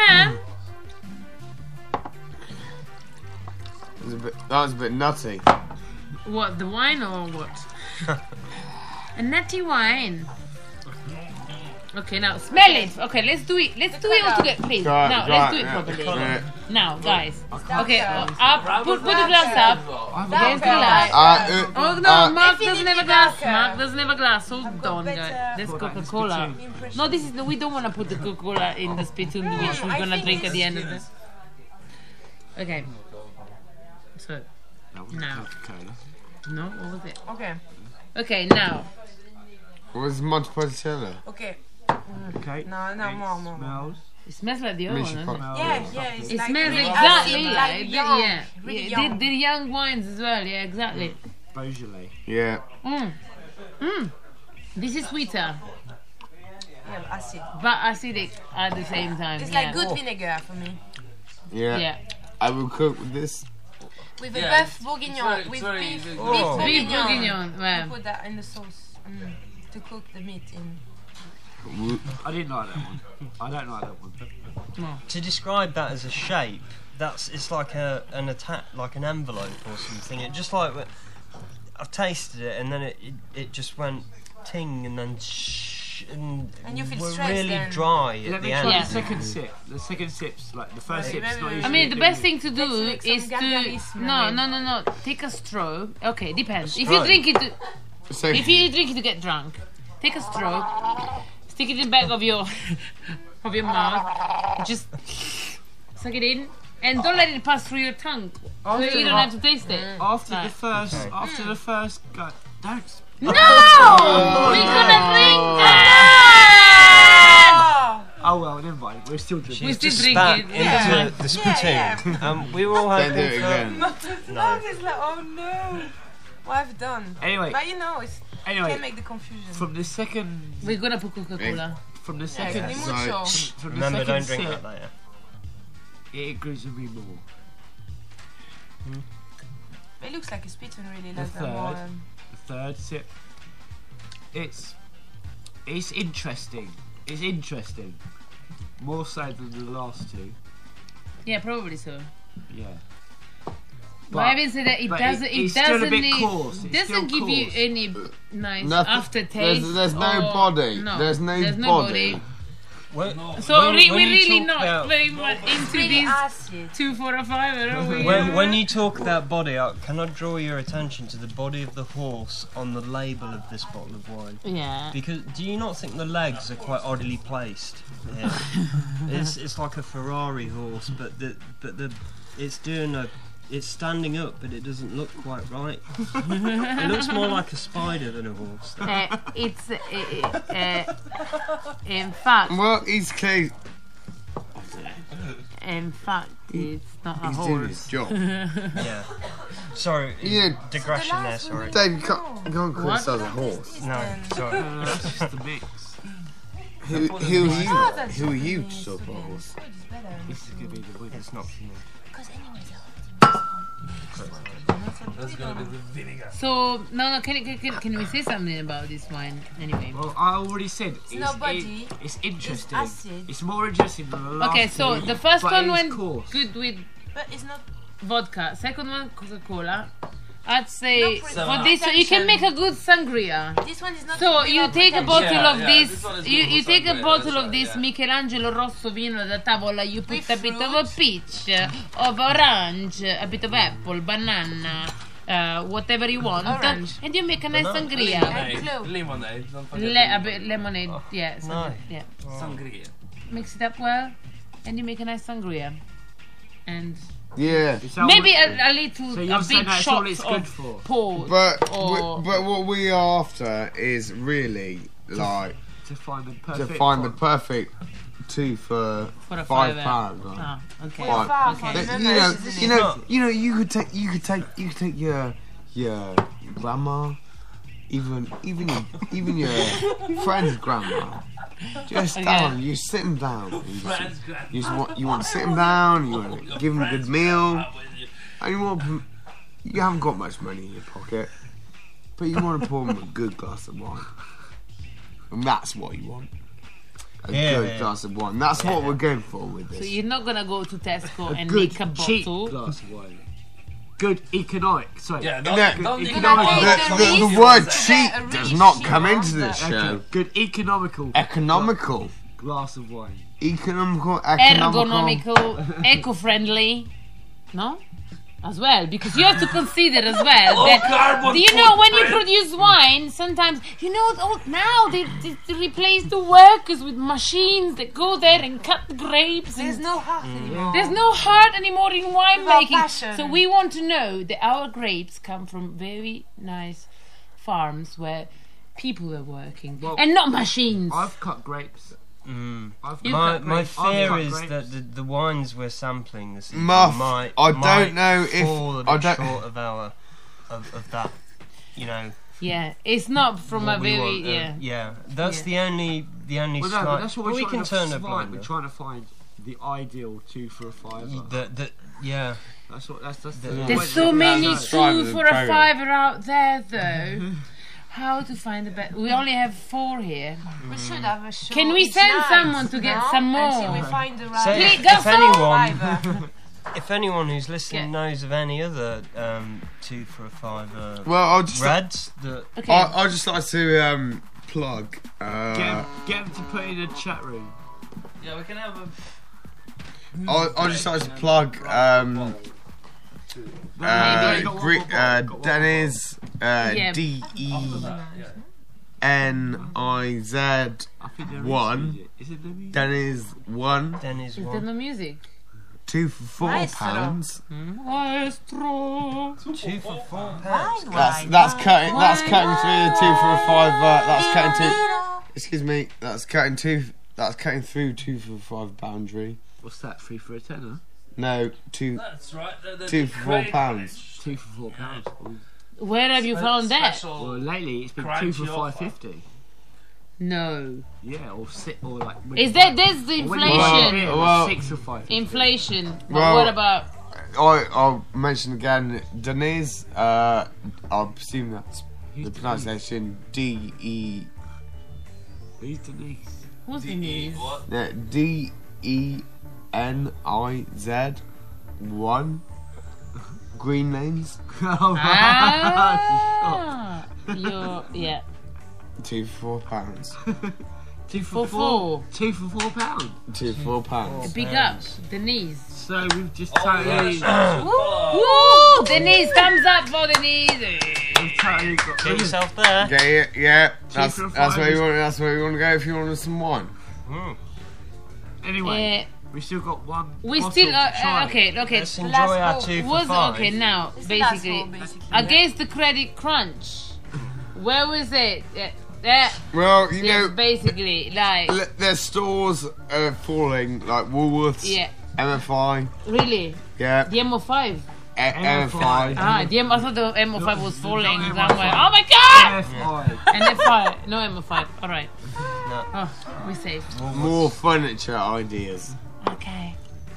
It was a bit, that was a bit nutty. What, the wine or what? A nutty wine. Okay, now smell it. Okay, let's do it. Let's do it all together, please. Right, Now, right, let's do it yeah. properly. Yeah. Now, guys. Okay, Darker. uh, up. Put, put the glass up. Against the light. Uh, uh, Oh no, uh, Mark doesn't have a Infinitely glass. darker. Mark doesn't have a glass. Hold I've got on, better- guys. That's Hold on, it's Coca-Cola. good impression. No, this is we don't want to put the Coca-Cola in the spittoon, which we're I gonna think drink at it's- the end of this. Okay. So That was Now. Coca-Cola. no, what was it? Okay, Okay, now what was Montepotello? okay. Okay. No, no, more, more. more. Smells. it smells like the other one. Mission Doesn't it? Smells. Yeah, yeah. It's It like smells really exactly acid, like, like the- young, yeah, really yeah. young. They're, they're young wines as well. Yeah, exactly. Beaujolais. Yeah. Mm. Mm. This is sweeter, Yeah, acid. but acidic at the same time. It's yeah. like good vinegar for me. Yeah. Yeah. I will cook with this. With a Yeah, beef it's bourguignon, very- it's with very beef, easy. beef Oh. Beef bourguignon. bourguignon. You Yeah. put that in the sauce mm, to cook the meat in. I didn't like that one. I don't like that one. To describe that as a shape, that's it's like a an attack, like an envelope or something. It just like I've tasted it and then it it, it just went ting and then shh and, And you feel we're stressed really then. dry at Let the me end. try Yeah. the second sip. The second sip's like the first Very, sip's very, not very I usually mean, the good. best thing to do Let's make some is to gargarisme no, with- no, no, no. Take a straw. Okay, depends. If straw. you drink it, to, So, if you drink it to get drunk, take a straw, stick it in the back of your of your mouth, just suck it in, and don't let it pass through your tongue, so you don't have to taste it. After the Right. first, Okay. after the first go, don't. No, we're gonna drink that. Oh well, never mind. We're still drinking. We She's still just drink spat it. into Yeah. the spittoon. Yeah, Um, we were all don't hoping do it for. again. Mark is like, oh no, what I've done. Anyway, But you know, it's anyway, can't make the confusion. from the second, We're gonna put Coca-Cola. from the Yeah, second, it's so- mucho. from the Remember, second don't drink sip, that later. it agrees with me more. It looks like a spittoon really, The less than more. third. Um, The third sip, it's it's interesting. It's interesting, more so than the last two. Yeah, probably so. Yeah. But having said that, it but doesn't. it- It, it's still a doesn't. bit need- coarse, it's doesn't still give you coarse. any nice Nothing- aftertaste. there's- there's no or- body. No, There's no there's body. When, So when- re- when we're you really talk not about- very much into Really these acid. two, four, or five, are we? When, when you talk about body, uh, can I draw your attention to the body of the horse on the label of this bottle of wine? Yeah. Because do you not think the legs are quite oddly placed? Yeah. it's it's like a Ferrari horse, but the but the it's doing a it's standing up, but it doesn't look quite right. It looks more like a spider than a horse. Uh, it's uh, uh, uh, in fact, Well, he's clear. in fact, it's not a He's doing horse. his job. Yeah. Sorry, Yeah. digression there. Sorry. Dave, you can't, you can't criticise a horse. No, sorry. That's just the mix. Who, who are you? Oh, that's Who are you really to nice. talk about a horse? Food is better. This is gonna be the winner. It's not for me. Because anyways, That's gonna be the vinegar. So no, no. Can, can can can we say something about this wine anyway? Well, I already said it's, nobody. it- it's interesting. acid. It's more interesting than the last Okay, so two, the first but one it's went coarse. good with But it's not. vodka. Second one, Coca-Cola. I'd say No, for pre- this, you can make a good sangria. This one is not. So you without take a pretension. bottle Yeah, of yeah, this, this one is you, good you for take a sangria, bottle that's of this right, yeah. Michelangelo Rosso vino da tavola, you put With a bit of a fruit. peach, of orange, a bit of apple, banana, uh, whatever you want, Orange. and you make a nice Banana. sangria. And clove. Lemonade. Don't forget Le- a lemonade. bit lemonade, Oh. yeah, some- Nice. yeah. Sangria. Mix it up well, and you make a nice sangria. And Yeah. Is that maybe what- a, a little, So a you're saying big that's all shot it's good of for? port. But or- we, but what we are after is really like To find the to perfect. find the one. perfect two for, For a five fiver. pounds. Right? Ah, okay. Fine. Five, Okay. five, That- no, you no, know, this is you it. know, you know, you could take, you could take, you could take your your grandma, even even your even your friend's grandma. Just Okay. down, you sit them down. You just, you just want you want to sit them down. You want to give them a good meal, and you want them- you haven't got much money in your pocket, but you want to pour them a good glass of wine, and that's what you want. A Yeah, good yeah. glass of wine. That's what we're going for with this. So you're not gonna go to Tesco A and good make a cheap bottle. glass of wine. Good economic. Sorry. Yeah, don't, No, don't you even know, bother the- the, some the, of the these word ones. cheap a does really not cheap come one, into this but- show. Okay. Good economical Economical, glass of wine. economical, economical. Ergonomical, eco-friendly. No? As well, because you have to consider as well. Low that- carbon do you know when you footprint. produce wine, sometimes, you know, oh, now they, they, they replace the workers with machines that go there and cut the grapes. There's And no heart anymore. there's no heart anymore in winemaking. passion. So we want to know that our grapes come from very nice farms where people are working Well, and not machines. I've cut grapes. Mm. I've You My, cut my grapes. I've fear cut is grapes. that the, the wines we're sampling this evening Muff, might, I don't might know if- fall a I bit don't- short of our of, of that, you know. Yeah, it's not from what a we very want, uh, yeah. yeah. That's Yeah. the only the only Well, no, slight. but that's what we're but we trying can to turn a find. blind. We're trying to find the ideal two for a fiver. The, the, yeah. That's what. That's that's. The- the There's point so of- many That's right, two the for a program. fiver out there though. How to find the best? We only have four here. We should have a show. Can we each send night, someone to get no? some Until more? we find the right So Please, if, go if for anyone, fiver. if anyone who's listening Yeah. knows of any other um, two for a five uh, Well, I'll just, reds that Okay. I, I'd just like to um, plug. Uh, Get him, get him to put in a chat room. Yeah, we can have a. I I just like to plug um, uh, Maybe. Gre- uh, Dennis uh, Yeah. D E Yeah. N I Z I think there is One. music. Is it the music? Dennis one then is Is there one. no music? two for four Maestro. pounds. Maestro. Two for four pounds. Wine, That's wine, that's wine. cutting that's Wine. cutting through the two for a five. Uh, that's cutting two. Excuse me. That's cutting two. That's cutting through two for five boundary. What's that? Three for a tenner. No, two That's right. The, the, two the for four great pounds. Two for four pounds. Ooh. Where have you spe- found that? special- Well, lately it's been two Crunchy for offer. five fifty. No. Yeah, or sit or like. Is that that's the Or when you Well, buy a inflation? beer, well- six for five fifty. Inflation. But Well- what about? I I'll mention again. Denise. Uh, I presume that's Who's the Denise? pronunciation. D E Who's Denise? Who's the news? What? uh, D E N I Z one. Green Lanes. Oh, Ah, you're yeah. Two for four pounds. Two for For four. four. Two for four pounds. Two for four pounds. Big up, Denise. So we've just Oh, totally, yeah. Woo! Denise, thumbs up for Denise. we've totally got. Get yourself there. Yeah, yeah, yeah. That's for that's five where you is- want. That's where you want to go if you want some wine. Mm. Anyway, Uh, we still got one. we bottle still to uh, try. uh, okay, okay. Let's enjoy Last our call. two for Was five. okay now. It's the last Basically, one, basically. against the credit crunch. Where was it? Yeah, yeah. Well, you yeah, know, basically, like, l- their stores are falling, like Woolworths, yeah, M F I, really. yeah, The M O five. A- M F I. Ah, the M- I thought the M O five was falling not M O five. somewhere. Oh my god! F I. N F I, no M O five. All right. No. Oh, we safe. More furniture ideas. Okay.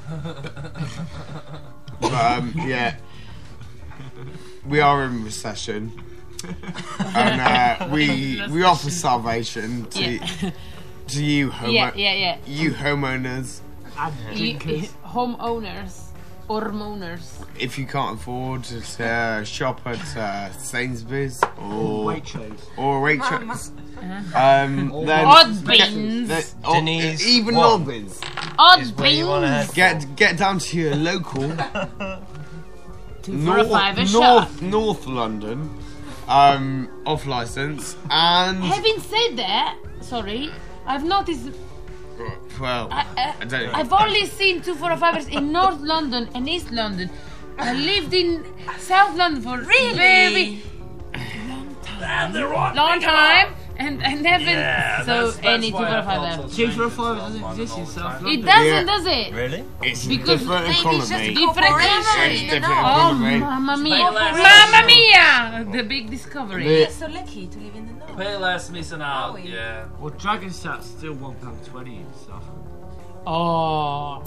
But, um, yeah, we are in recession, and uh, we we offer salvation to Yeah. to you homo- Yeah, yeah, yeah. you homeowners. And You- drinkers. homeowners, hormoners. If you can't afford to uh, shop at uh, Sainsbury's or Waitrose. or Mama. Waitrose, um, then Odd get- beans. then- oh, Denise, even what? Nobbins. Odd Is where you wanna beans. head. Get get down to your local Two for a five a North, shot. North North London, um, off license, and Having said that, sorry, I've noticed. well, I, I, I don't know. I've only seen two for a fivers in North London and East London. I lived in South London for Really? very long time, and I never Yeah, saw that's- that's any two why for I a thought fiver. so. Two for a five doesn't exist in South It London. doesn't, Yeah. does it? Really? It's a Because different maybe it's just economy. Different corporation economy. in the Different north. Oh, economy. mamma mia! Pay less. Mamma mia! The big discovery. We're so lucky to live in the north. Pay less, missing out. we? Yeah. Well, Dragon Sat's still one pound twenty and stuff. Oh.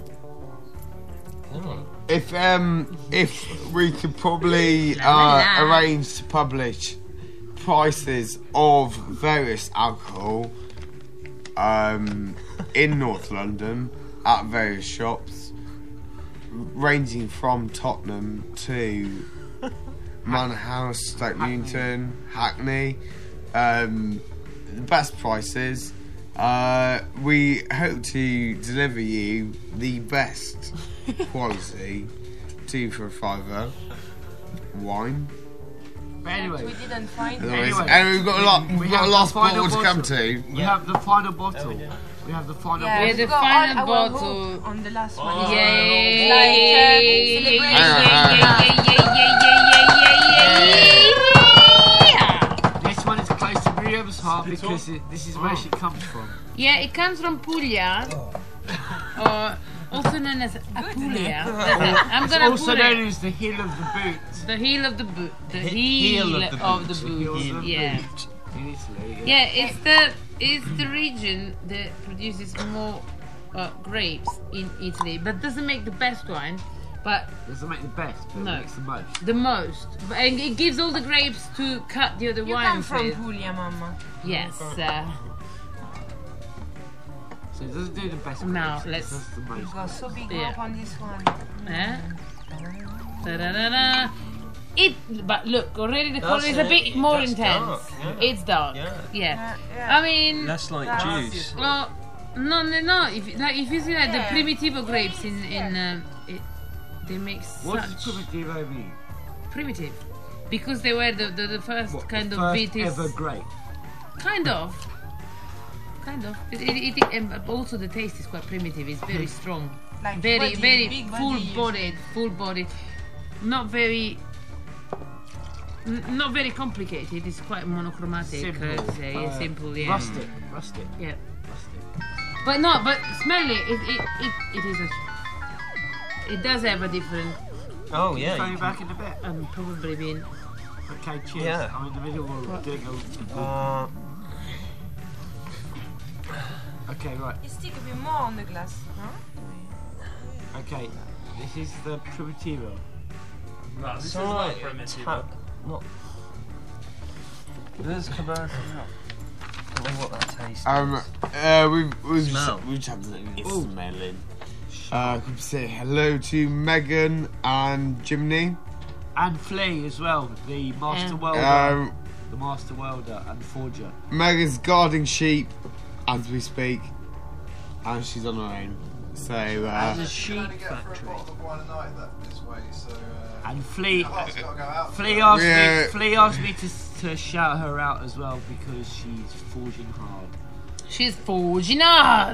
If um if we could probably La, la, uh, la. arrange to publish prices of various alcohol um in North London at various shops, ranging from Tottenham to Manor House, Stoke Newington, Hackney, um, the best prices. Uh, we hope to deliver you the best quality two for a fiver wine. But anyway, We didn't find Anyways, Anyway, and we've got a lot, we we've got have a the last final bottle to come bottle. to. we have the final bottle. do. We have the final Yeah, Yeah, we the got final all our bottle. hope on the last Oh. one. Yay! Like, uh, Yay! Yay! Yay! celebration. Yay! Yay! Yay! Yay! bottle. This one is close to Briem's heart because it, this is where she comes from. Yeah, it comes from Puglia, or also known as Apulia. I'm It's gonna also put known it. as the heel of the boot The heel of the boot. The He- heel, heel of the of the boot. boot. Heel of the Yeah. boot in Italy. Yeah, it's the it's the region that produces more uh, grapes in Italy, but doesn't make the best wine, but Doesn't make the best, but No. it makes the most. the most. But- And it gives all the grapes to cut the other You come wines from with. Puglia, Mama. Yes. Uh, So it doesn't do the best. Now, grapes, it let's- does the We most. got so big Yeah. hope on this one. eh? Da-da-da-da. It, but look, already the color That's is a it. bit more That's intense. dark, yeah. It's dark. Yeah. Yeah. Yeah, yeah. I mean, That's like That's juice. well, no, no, no. If you- like if you see like Yeah. the Primitivo grapes in in, um, it, they make What such does Primitivo mean? primitive because they were the the, the first What, kind the of first Vitis. ever grape? Kind of. Kind of. It, it, it, and also the taste is quite primitive. It's very strong. Like Very, body, very big full body. bodied, full bodied. Not very. n- Not very complicated. It's quite monochromatic. Simple. I'd say. uh, Simple, yeah. Rustic. Rustic. Yeah. Rustic. But no, but smell it. It it, it, it is a. It does have a different. Oh Phone yeah. you back in a bit. Um, probably been. Okay, cheers. Yeah. I'm in the middle of doing a. Uh, Okay, right. You stick a bit more on the glass, huh? Okay, this is the Primitivo. No, this is something not like primitive. ta- not. There's Cabernet. I don't know what that tastes. Um, uh, we've we've Smell. just, we've just had a Ooh. smelling. Uh, could we say hello to Megan and Jimny? And Flea as well, the master And- welder, Um, the master welder and forger. Megan's guarding sheep, as we speak, and she's on her own. So, There's uh, a sheep factory. of wine a night that this way, so uh, And Flea, heart's got to go out. Flea asked Yeah. me, Flea asked me to, to shout her out as well because she's forging hard. She's forging hard.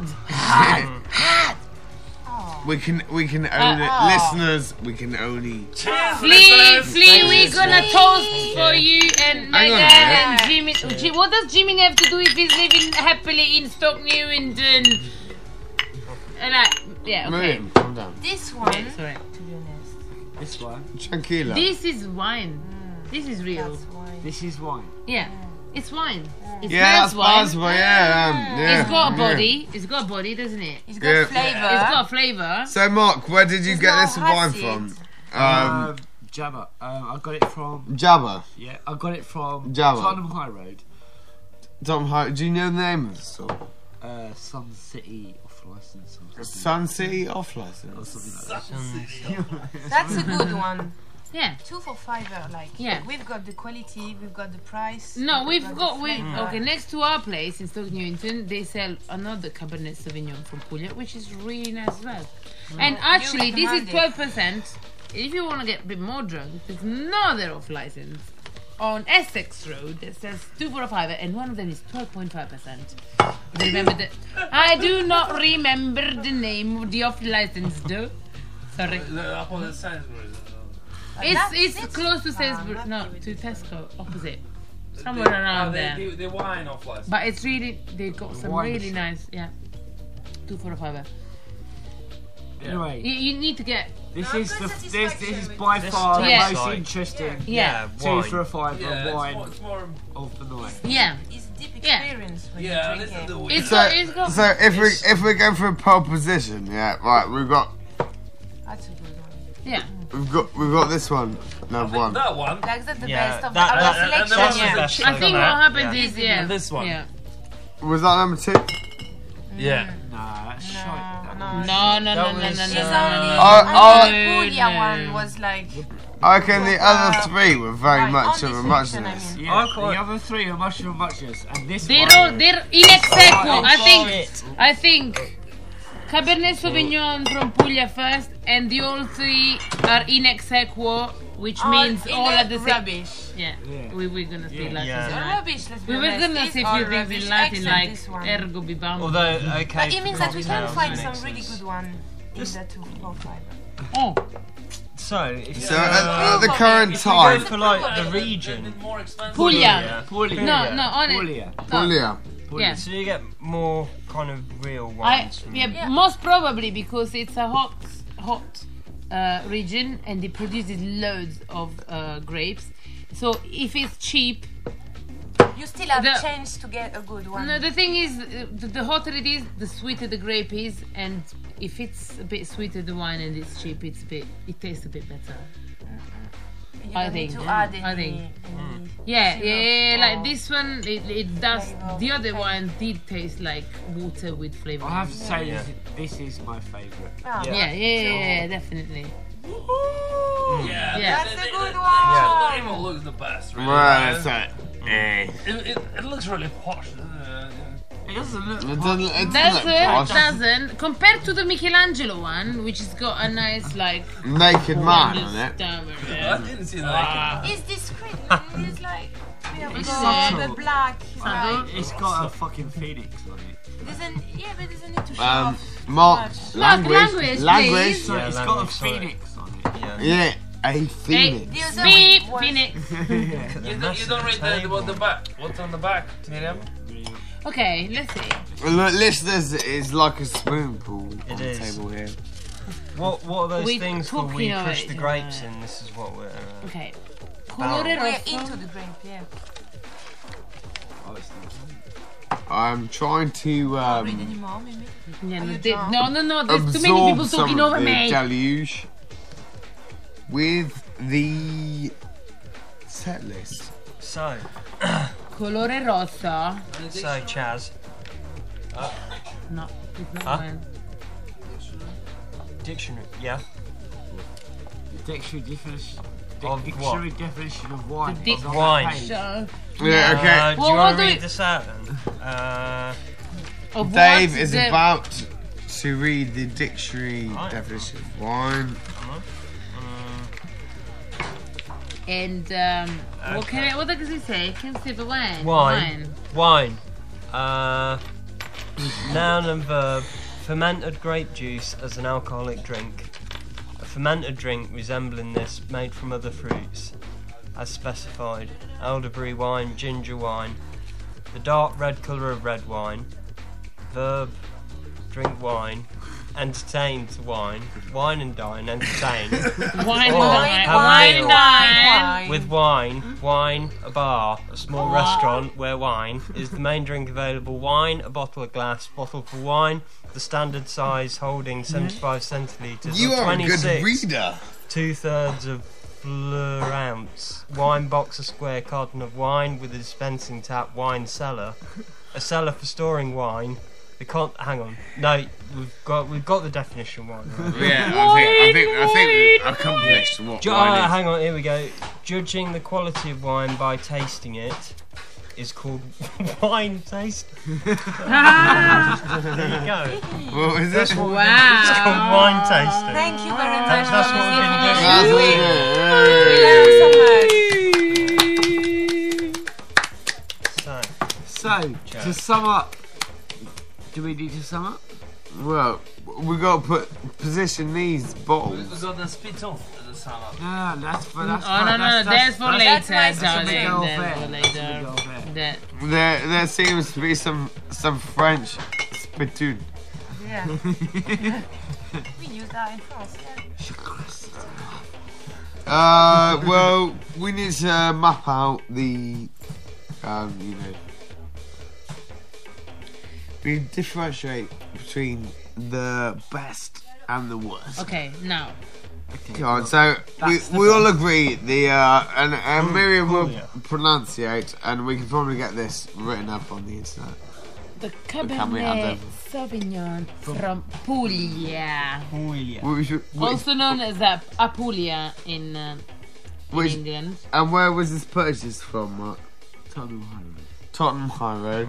we can we can Uh, only oh. listeners. We can only. Flea, Flea, we're gonna toast for you and Hang on a Megan minute. and Jimmy. Ji- What does Jimmy have to do if he's living happily in Stoke Newington? And I, yeah, okay. Miriam, calm down. This one, Okay, sorry. to be honest, This one, Tranquila. This is wine. This is real. that's why. this is wine. Yeah, it's wine. It yeah, smells that's wine. possible. Yeah, um, yeah. It's got a yeah. body. It's got a body, doesn't it? It's got Yeah. flavour. It's got a flavour. So, Mark, where did you It's get not this wine acid. from? Um, Um, Jabba. Um, I got it from. Jabba. Yeah, I got it from Jabba. Tottenham High Road, Tom, Ho- do you know the name of the store? uh, Sun City off license or something. Sun City off Or license. something like that. That's a good one. Yeah. Two for five, uh, like. Yeah. We've got the quality, we've got the price. No, we've got the we flavour. okay. Next to our place in Stoke Newington, they sell another Cabernet Sauvignon from Puglia, which is really nice as well. And actually, this is recommend it. twelve percent. If you want to get a bit more drunk, there's another off license on Essex Road that says two for a five, and one of them is twelve point five percent. Remember the? I do not remember the name of the off license, though. Sorry. The- Up on the Sainsbury's. But It's that's it's it. close to Ah, Sainsbury, not no, really. to Tesco, opposite, somewhere around oh, there. they, they, they wine off license. But it's really they got some wine really shop. nice, yeah. Two for a fiver. Anyway, You, you need to get this No, is good the this, satisfaction this is with by this. far the Yeah. most Side. interesting yeah, two wine. for a five yeah, of it's wine more, it's more, of the night. yeah. It's deep Yeah. experience when yeah, you this drink is the it. weird. It's So, got it's got so if we if we go for a pole position, yeah, right, we've got That's a good one. yeah. we've got we've got this one, number one. That one. Like that's the Yeah, best of that- our that- and selection. that's the yeah. best. I think what Yeah. happens Yeah. is yeah. And this one. Yeah. Was that number two? Yeah. Nah, that's shite. No, No, no, no, That no, was, no, It's no. only, Oh, oh. only the Puglia No. one was like. I reckon the other three were very Right, much on of a this muchness. section, I mean. Yeah, I quite- the other three are much of a muchness, and this They're one. all they're in ex aequo. I think Shit. I think Cabernet Sauvignon from Puglia first, and the all three are in ex aequo, which means in all the at the same. rubbish. Yeah, Yeah. we we're gonna say Yeah. Latin Yeah. tonight. Rubbish, let's be We were honest. gonna These say a are few things rubbish. in Latin Except like this one. ergo bibam. Although, okay. But it means that we can cocktails find and some mixes. really good one in the two four five. Oh, So, if So uh, at, at the current if we go time, for like the region, More expensive. Puglia. Puglia. No, no, on it. Puglia. Puglia. Yeah. so you get more kind of real I, wines. from yeah, Yeah. most probably because it's a hot, hot uh, region and it produces loads of uh, grapes. So if it's cheap, You still have The- a chance to get a good one. no, the thing is, uh, the, the hotter it is, the sweeter the grape is, and if it's a bit sweeter the wine and it's cheap, it's a bit, it tastes a bit better. you I don't need think, to yeah, add any, I think. any Yeah, syrup yeah, yeah, like or- this one, it, it does. Flavor. The other Okay. one did taste like water with flavor. I have to say, Yeah. this, this is my favourite. Ah, Yeah. Yeah, yeah, yeah, yeah, definitely. Yeah. Yeah. That's the- a good the- one. The Limo looks the best. Really. Right, so eh. It, it, it looks really posh. doesn't it? It doesn't look. It doesn't, it Doesn't, doesn't look posh. doesn't. Compared to the Michelangelo one, which has got a nice, like, Naked man on it. stomach, I yeah. didn't see Ah. that. It's discreet. It's like we have It's gold, subtle. the black. It's Subtle. like, It's got a fucking phoenix on it. doesn't yeah, but it doesn't need to show Um, off Mark, much. language, language, language. please. So Yeah, it's that got a looks solid. phoenix on it. Yeah. Yeah, a Hey, phoenix. The other beep, one was- Phoenix. yeah. You don't, you don't read the, what the back. What's on the back, Miriam? Okay, let's see. Look, listeners, it's like a swimming pool It on is. the table here. What What are those We things where talking we of push it, the yeah. grapes in? This is what we're. Uh, Okay. Colore We're rosso. into the grape, yeah. Oh, it's I'm trying to Don't read um, anymore, maybe. Yeah, Are no, you they- drunk? no, no, no, there's too many people absorb some talking of over the me. deluge with the set list. so, Colore rosso. so Chaz, No, it's not Huh? mine. dictionary. Yeah. the dictionary definition. Of Dictionary definition of wine. The is dic- on that Wine. page. So, Yeah, okay. Uh, do Well, you what want do to we- read this out then? Uh, Of Dave what? is The- about to read the dictionary Right. definition of wine. And um, what Okay. can I, what does he say? Can you say the wine? Wine. Wine. Uh, noun and verb. Fermented grape juice as an alcoholic drink. A fermented drink resembling this made from other fruits, as specified. Elderberry wine, ginger wine. The dark red colour of red wine. Verb, drink wine. Entertain to wine. Wine and dine, entertain. Wine Or and dine. have a Wine meal and dine. with wine, wine, a bar, a small restaurant where wine is the main drink available. Wine, a bottle of glass, bottle for wine, the standard size holding seventy-five centilitres You or are a good twenty-six, reader. two thirds of fleur ounce. Wine box, a square carton of wine with a dispensing tap. Wine cellar, a cellar for storing wine. We can't. Hang on. No, we've got we've got the definition of wine. Right? Yeah, I think I think I think we've accomplished what Ju- wine uh, is. hang on, here we go. Judging the quality of wine by tasting it is called wine taste. There you go. What is That's it? what Wow. it's called wine tasting. Thank you very much. That's, that's for what this we've been evening. doing. We learned so much. So, So, to sum up, do we need to sum up? Well, we got to put position these bottles. We got the spit off the salad. No, that's for that's Oh for, no no, that's, that's for that's later, my darling. go That's fair. for That's later. go fair. That There, there seems to be some some French spittoon. Yeah. We use that in France. Yeah. Uh, well, we need to map out the, um, you know, we differentiate between the best and the worst. okay now. Come on, so we, That's the we all best. agree the uh, and, and Miriam will yeah. pronunciate, and we can probably get this written up on the internet. The can we Cabernet add Sauvignon from Puglia, We should, which, also known as uh, Apulia in, uh, in which, England. and where was this purchased from, Mark? Tottenham High Road. Tottenham High Road.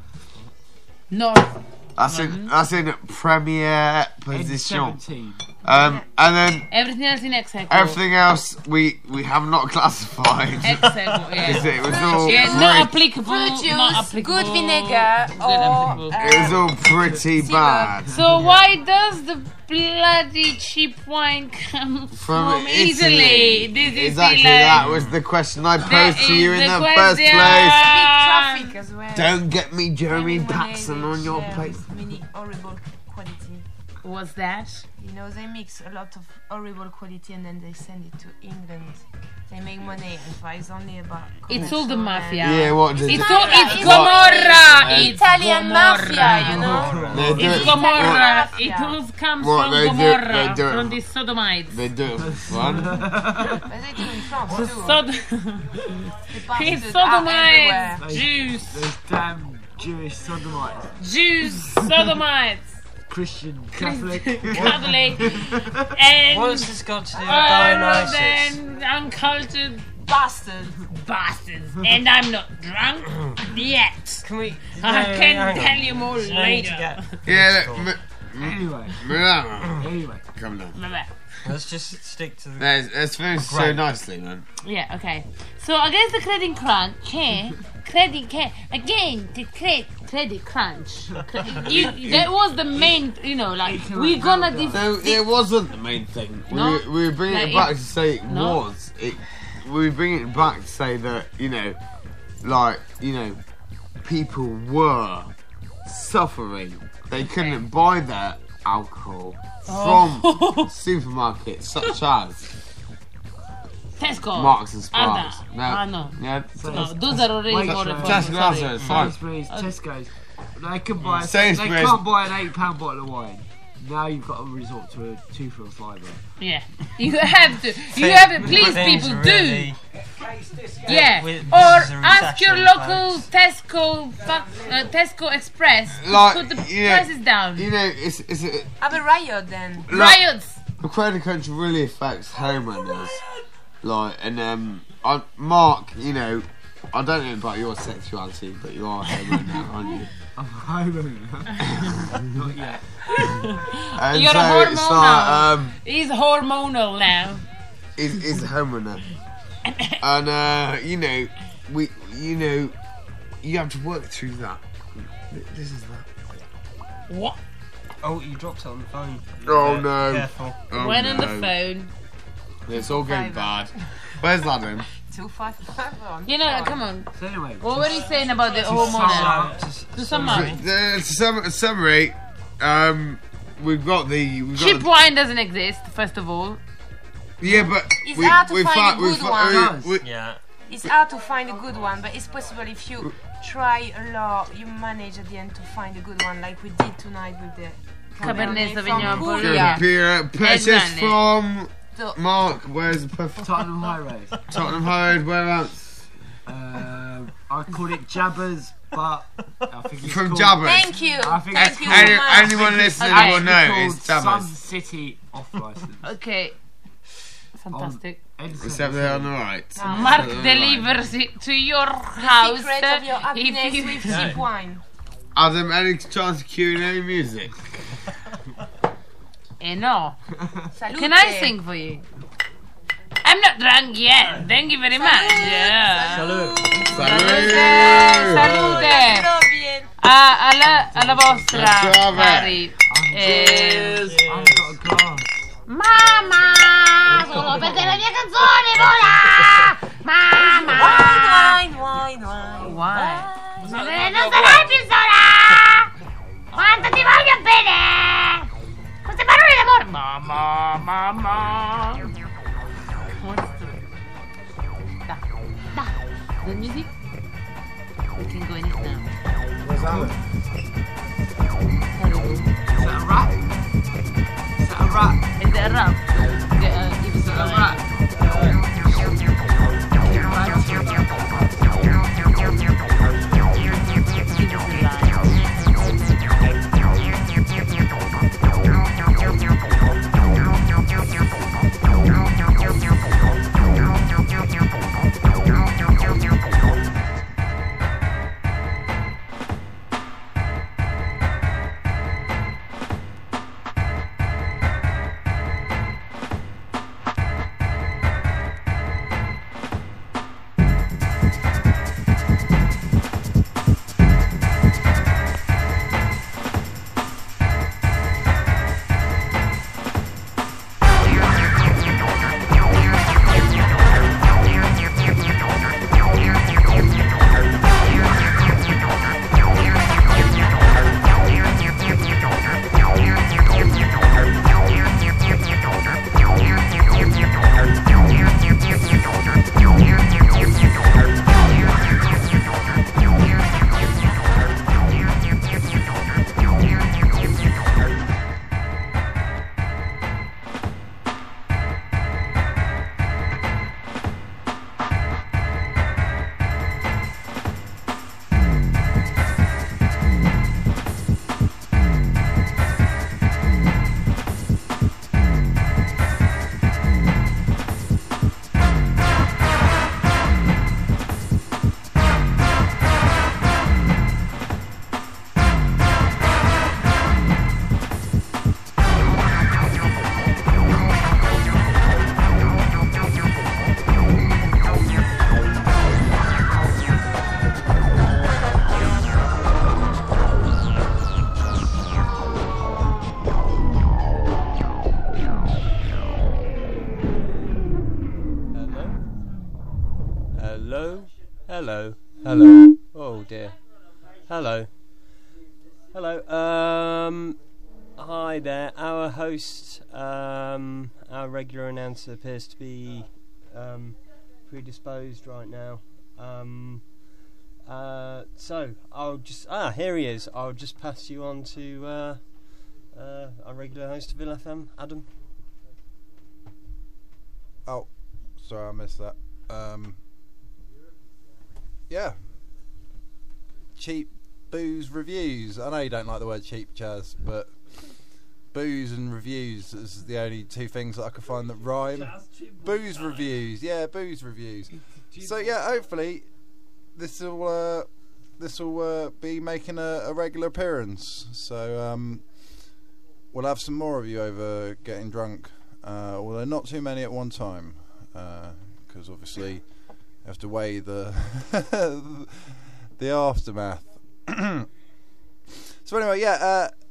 North. That's in that's in premier position. N seventeen. Um, and then Everything else in Execo. everything else we we have not classified. Execo, Because yeah. it was all Yeah, pretty, not applicable. Fruit not juice, applicable. good vinegar, Good or applicable. uh, it was all pretty Syrup. bad. So why does the bloody cheap wine come from, Italy? This is Exactly, like, that was the question I posed to is you in the the first question. place. big traffic as well. Don't get me Jeremy Many Paxson on your share plate. Many horrible quality. What's that? You know, they mix a lot of horrible quality and then they send it to England. They make money and it's only about. It's all the commercial, mafia. uh, Yeah, what did It's they- all, it's It's Gomorrah. It's Italian Gomorrah. mafia, you know. They do It's it- Gomorrah. What? It all comes What, from they do- Gomorrah, they do it- from the sodomites. They do it for fun. But they do in France too. Sod- The it's bastards are everywhere. sodomites. Jews. Those damn Jewish sodomites. Jews. Sodomites. Christian, Catholic. Catholic. And What's this got to do with all of Dionysus? them uncultured Bastards. bastards. And I'm not drunk yet. Can we? I no, can hang tell on. you more No need to later. get- Yeah, Cool. look, Anyway, Milano, anyway. come down. Let's just stick to the. Let's, let's finish so Great. nicely, man. Yeah, okay. So against the credit crunch, eh? credit ca- again the credit credit crunch. Cre- you, that was the main, you know, like we're gonna def- No, it wasn't the main thing. No? We, we were bringing Like it back it- to say it No? was. It, we were bringing it back to say that, you know, like, you know, people were suffering. They couldn't buy their alcohol Oh. from supermarkets such as Tesco. Marks and Asda. Sparks. No, Ah, no. yeah, No, those are already Wait, more uh, affordable. Tesco, Sorry. Asda, fine. Sainsbury's, Tesco's. They can buy. They Sainsbury's. can't buy an eight pound bottle of wine. Now you've got to resort to a two for a fiver. Yeah, you have to. You have to. Please, Things people, really- do. Yeah, With- or this is a ask your recession, local folks. Tesco, fu- uh, Tesco Express to Like, put the yeah. prices down. You know, it's it's a, Have a riot then. Riots. the credit crunch really affects homeowners. Like, and um, I, Mark, you know, I don't know about your sexuality, but you are a homo now, aren't you? I'm homo now. Not yet. And You're so a it's hormonal. like, um, He's hormonal now. he's, he's a homo now. And, uh, you know, we, you know, you have to work through that. This is that. What? Oh, you dropped it on the phone. Oh, Yeah, no. Careful. Oh, When no. on the phone. It's all going Five. bad. Where's Adam? Two five five one. You know, come on. So anyway, What were you saying about the to hormonal? sum- to- To sum up. The sum- summary, um, we've got the... We've got Cheap the, wine doesn't exist, first of all. yeah, but... It's we, hard to we find fi- a we good fi- one. we- we- Yeah. It's hard to find a good one, but it's possible if you try a lot, you manage at the end to find a good one, like we did tonight with the Cabernet from Sauvignon Puglia. Puglia. Pure purchase Exactly. from So, Mark. Where's the perfect Tottenham High Road. Tottenham High Road? Whereabouts? Um, I called it Jabbers, but I think it's From called, Jabbers. thank you, I think thank it's you called- so Any, much. anyone listening Okay. will know called it's Sun Jabbers. City off license. Okay. Fantastic. Except they're on the right. No. Mark Right. delivers it to your house. Secret of your if happiness you- with cheap wine. Adam, any chance of cueing any music? Eh no. Salute. Can I sing for you? I'm not drunk yet. Thank you very much. Yeah. Salute. Salute. Salute. Salute. Ah, alla, alla vostra, Salve. cari. Eh, I've got a glass. Mamma! Solo perché la mia canzone vola! Mamma! Wine, wine, wine. Why? Non sarai più sola! Quanto ti voglio bene! Queste parole d'amore! Mamma, mamma! What's the... Da, da. The music? We can go in it now. Where's Alan? Hello. Is that a rat? Is that a rat? Is that a rap? Yeah, uh, give us a rap. Hello? Hello? Hello? Oh dear. Hello. Hello. Um, hi there. Our host, um, our regular announcer appears to be um, predisposed right now. Um, uh, so I'll just ah here he is. I'll just pass you on to uh, uh, our regular host of Villa F M, Adam. Oh, sorry, I missed that. Um, yeah. Cheap booze reviews. I know you don't like the word cheap, Chaz, but booze and reviews is the only two things that I can find that rhyme. Booze reviews, yeah, booze reviews. So yeah, hopefully this will uh, this will uh, be making a, a regular appearance. So um, we'll have some more of you over getting drunk. Uh, although not too many at one time, because uh, obviously you have to weigh the the aftermath. So anyway, yeah. Uh,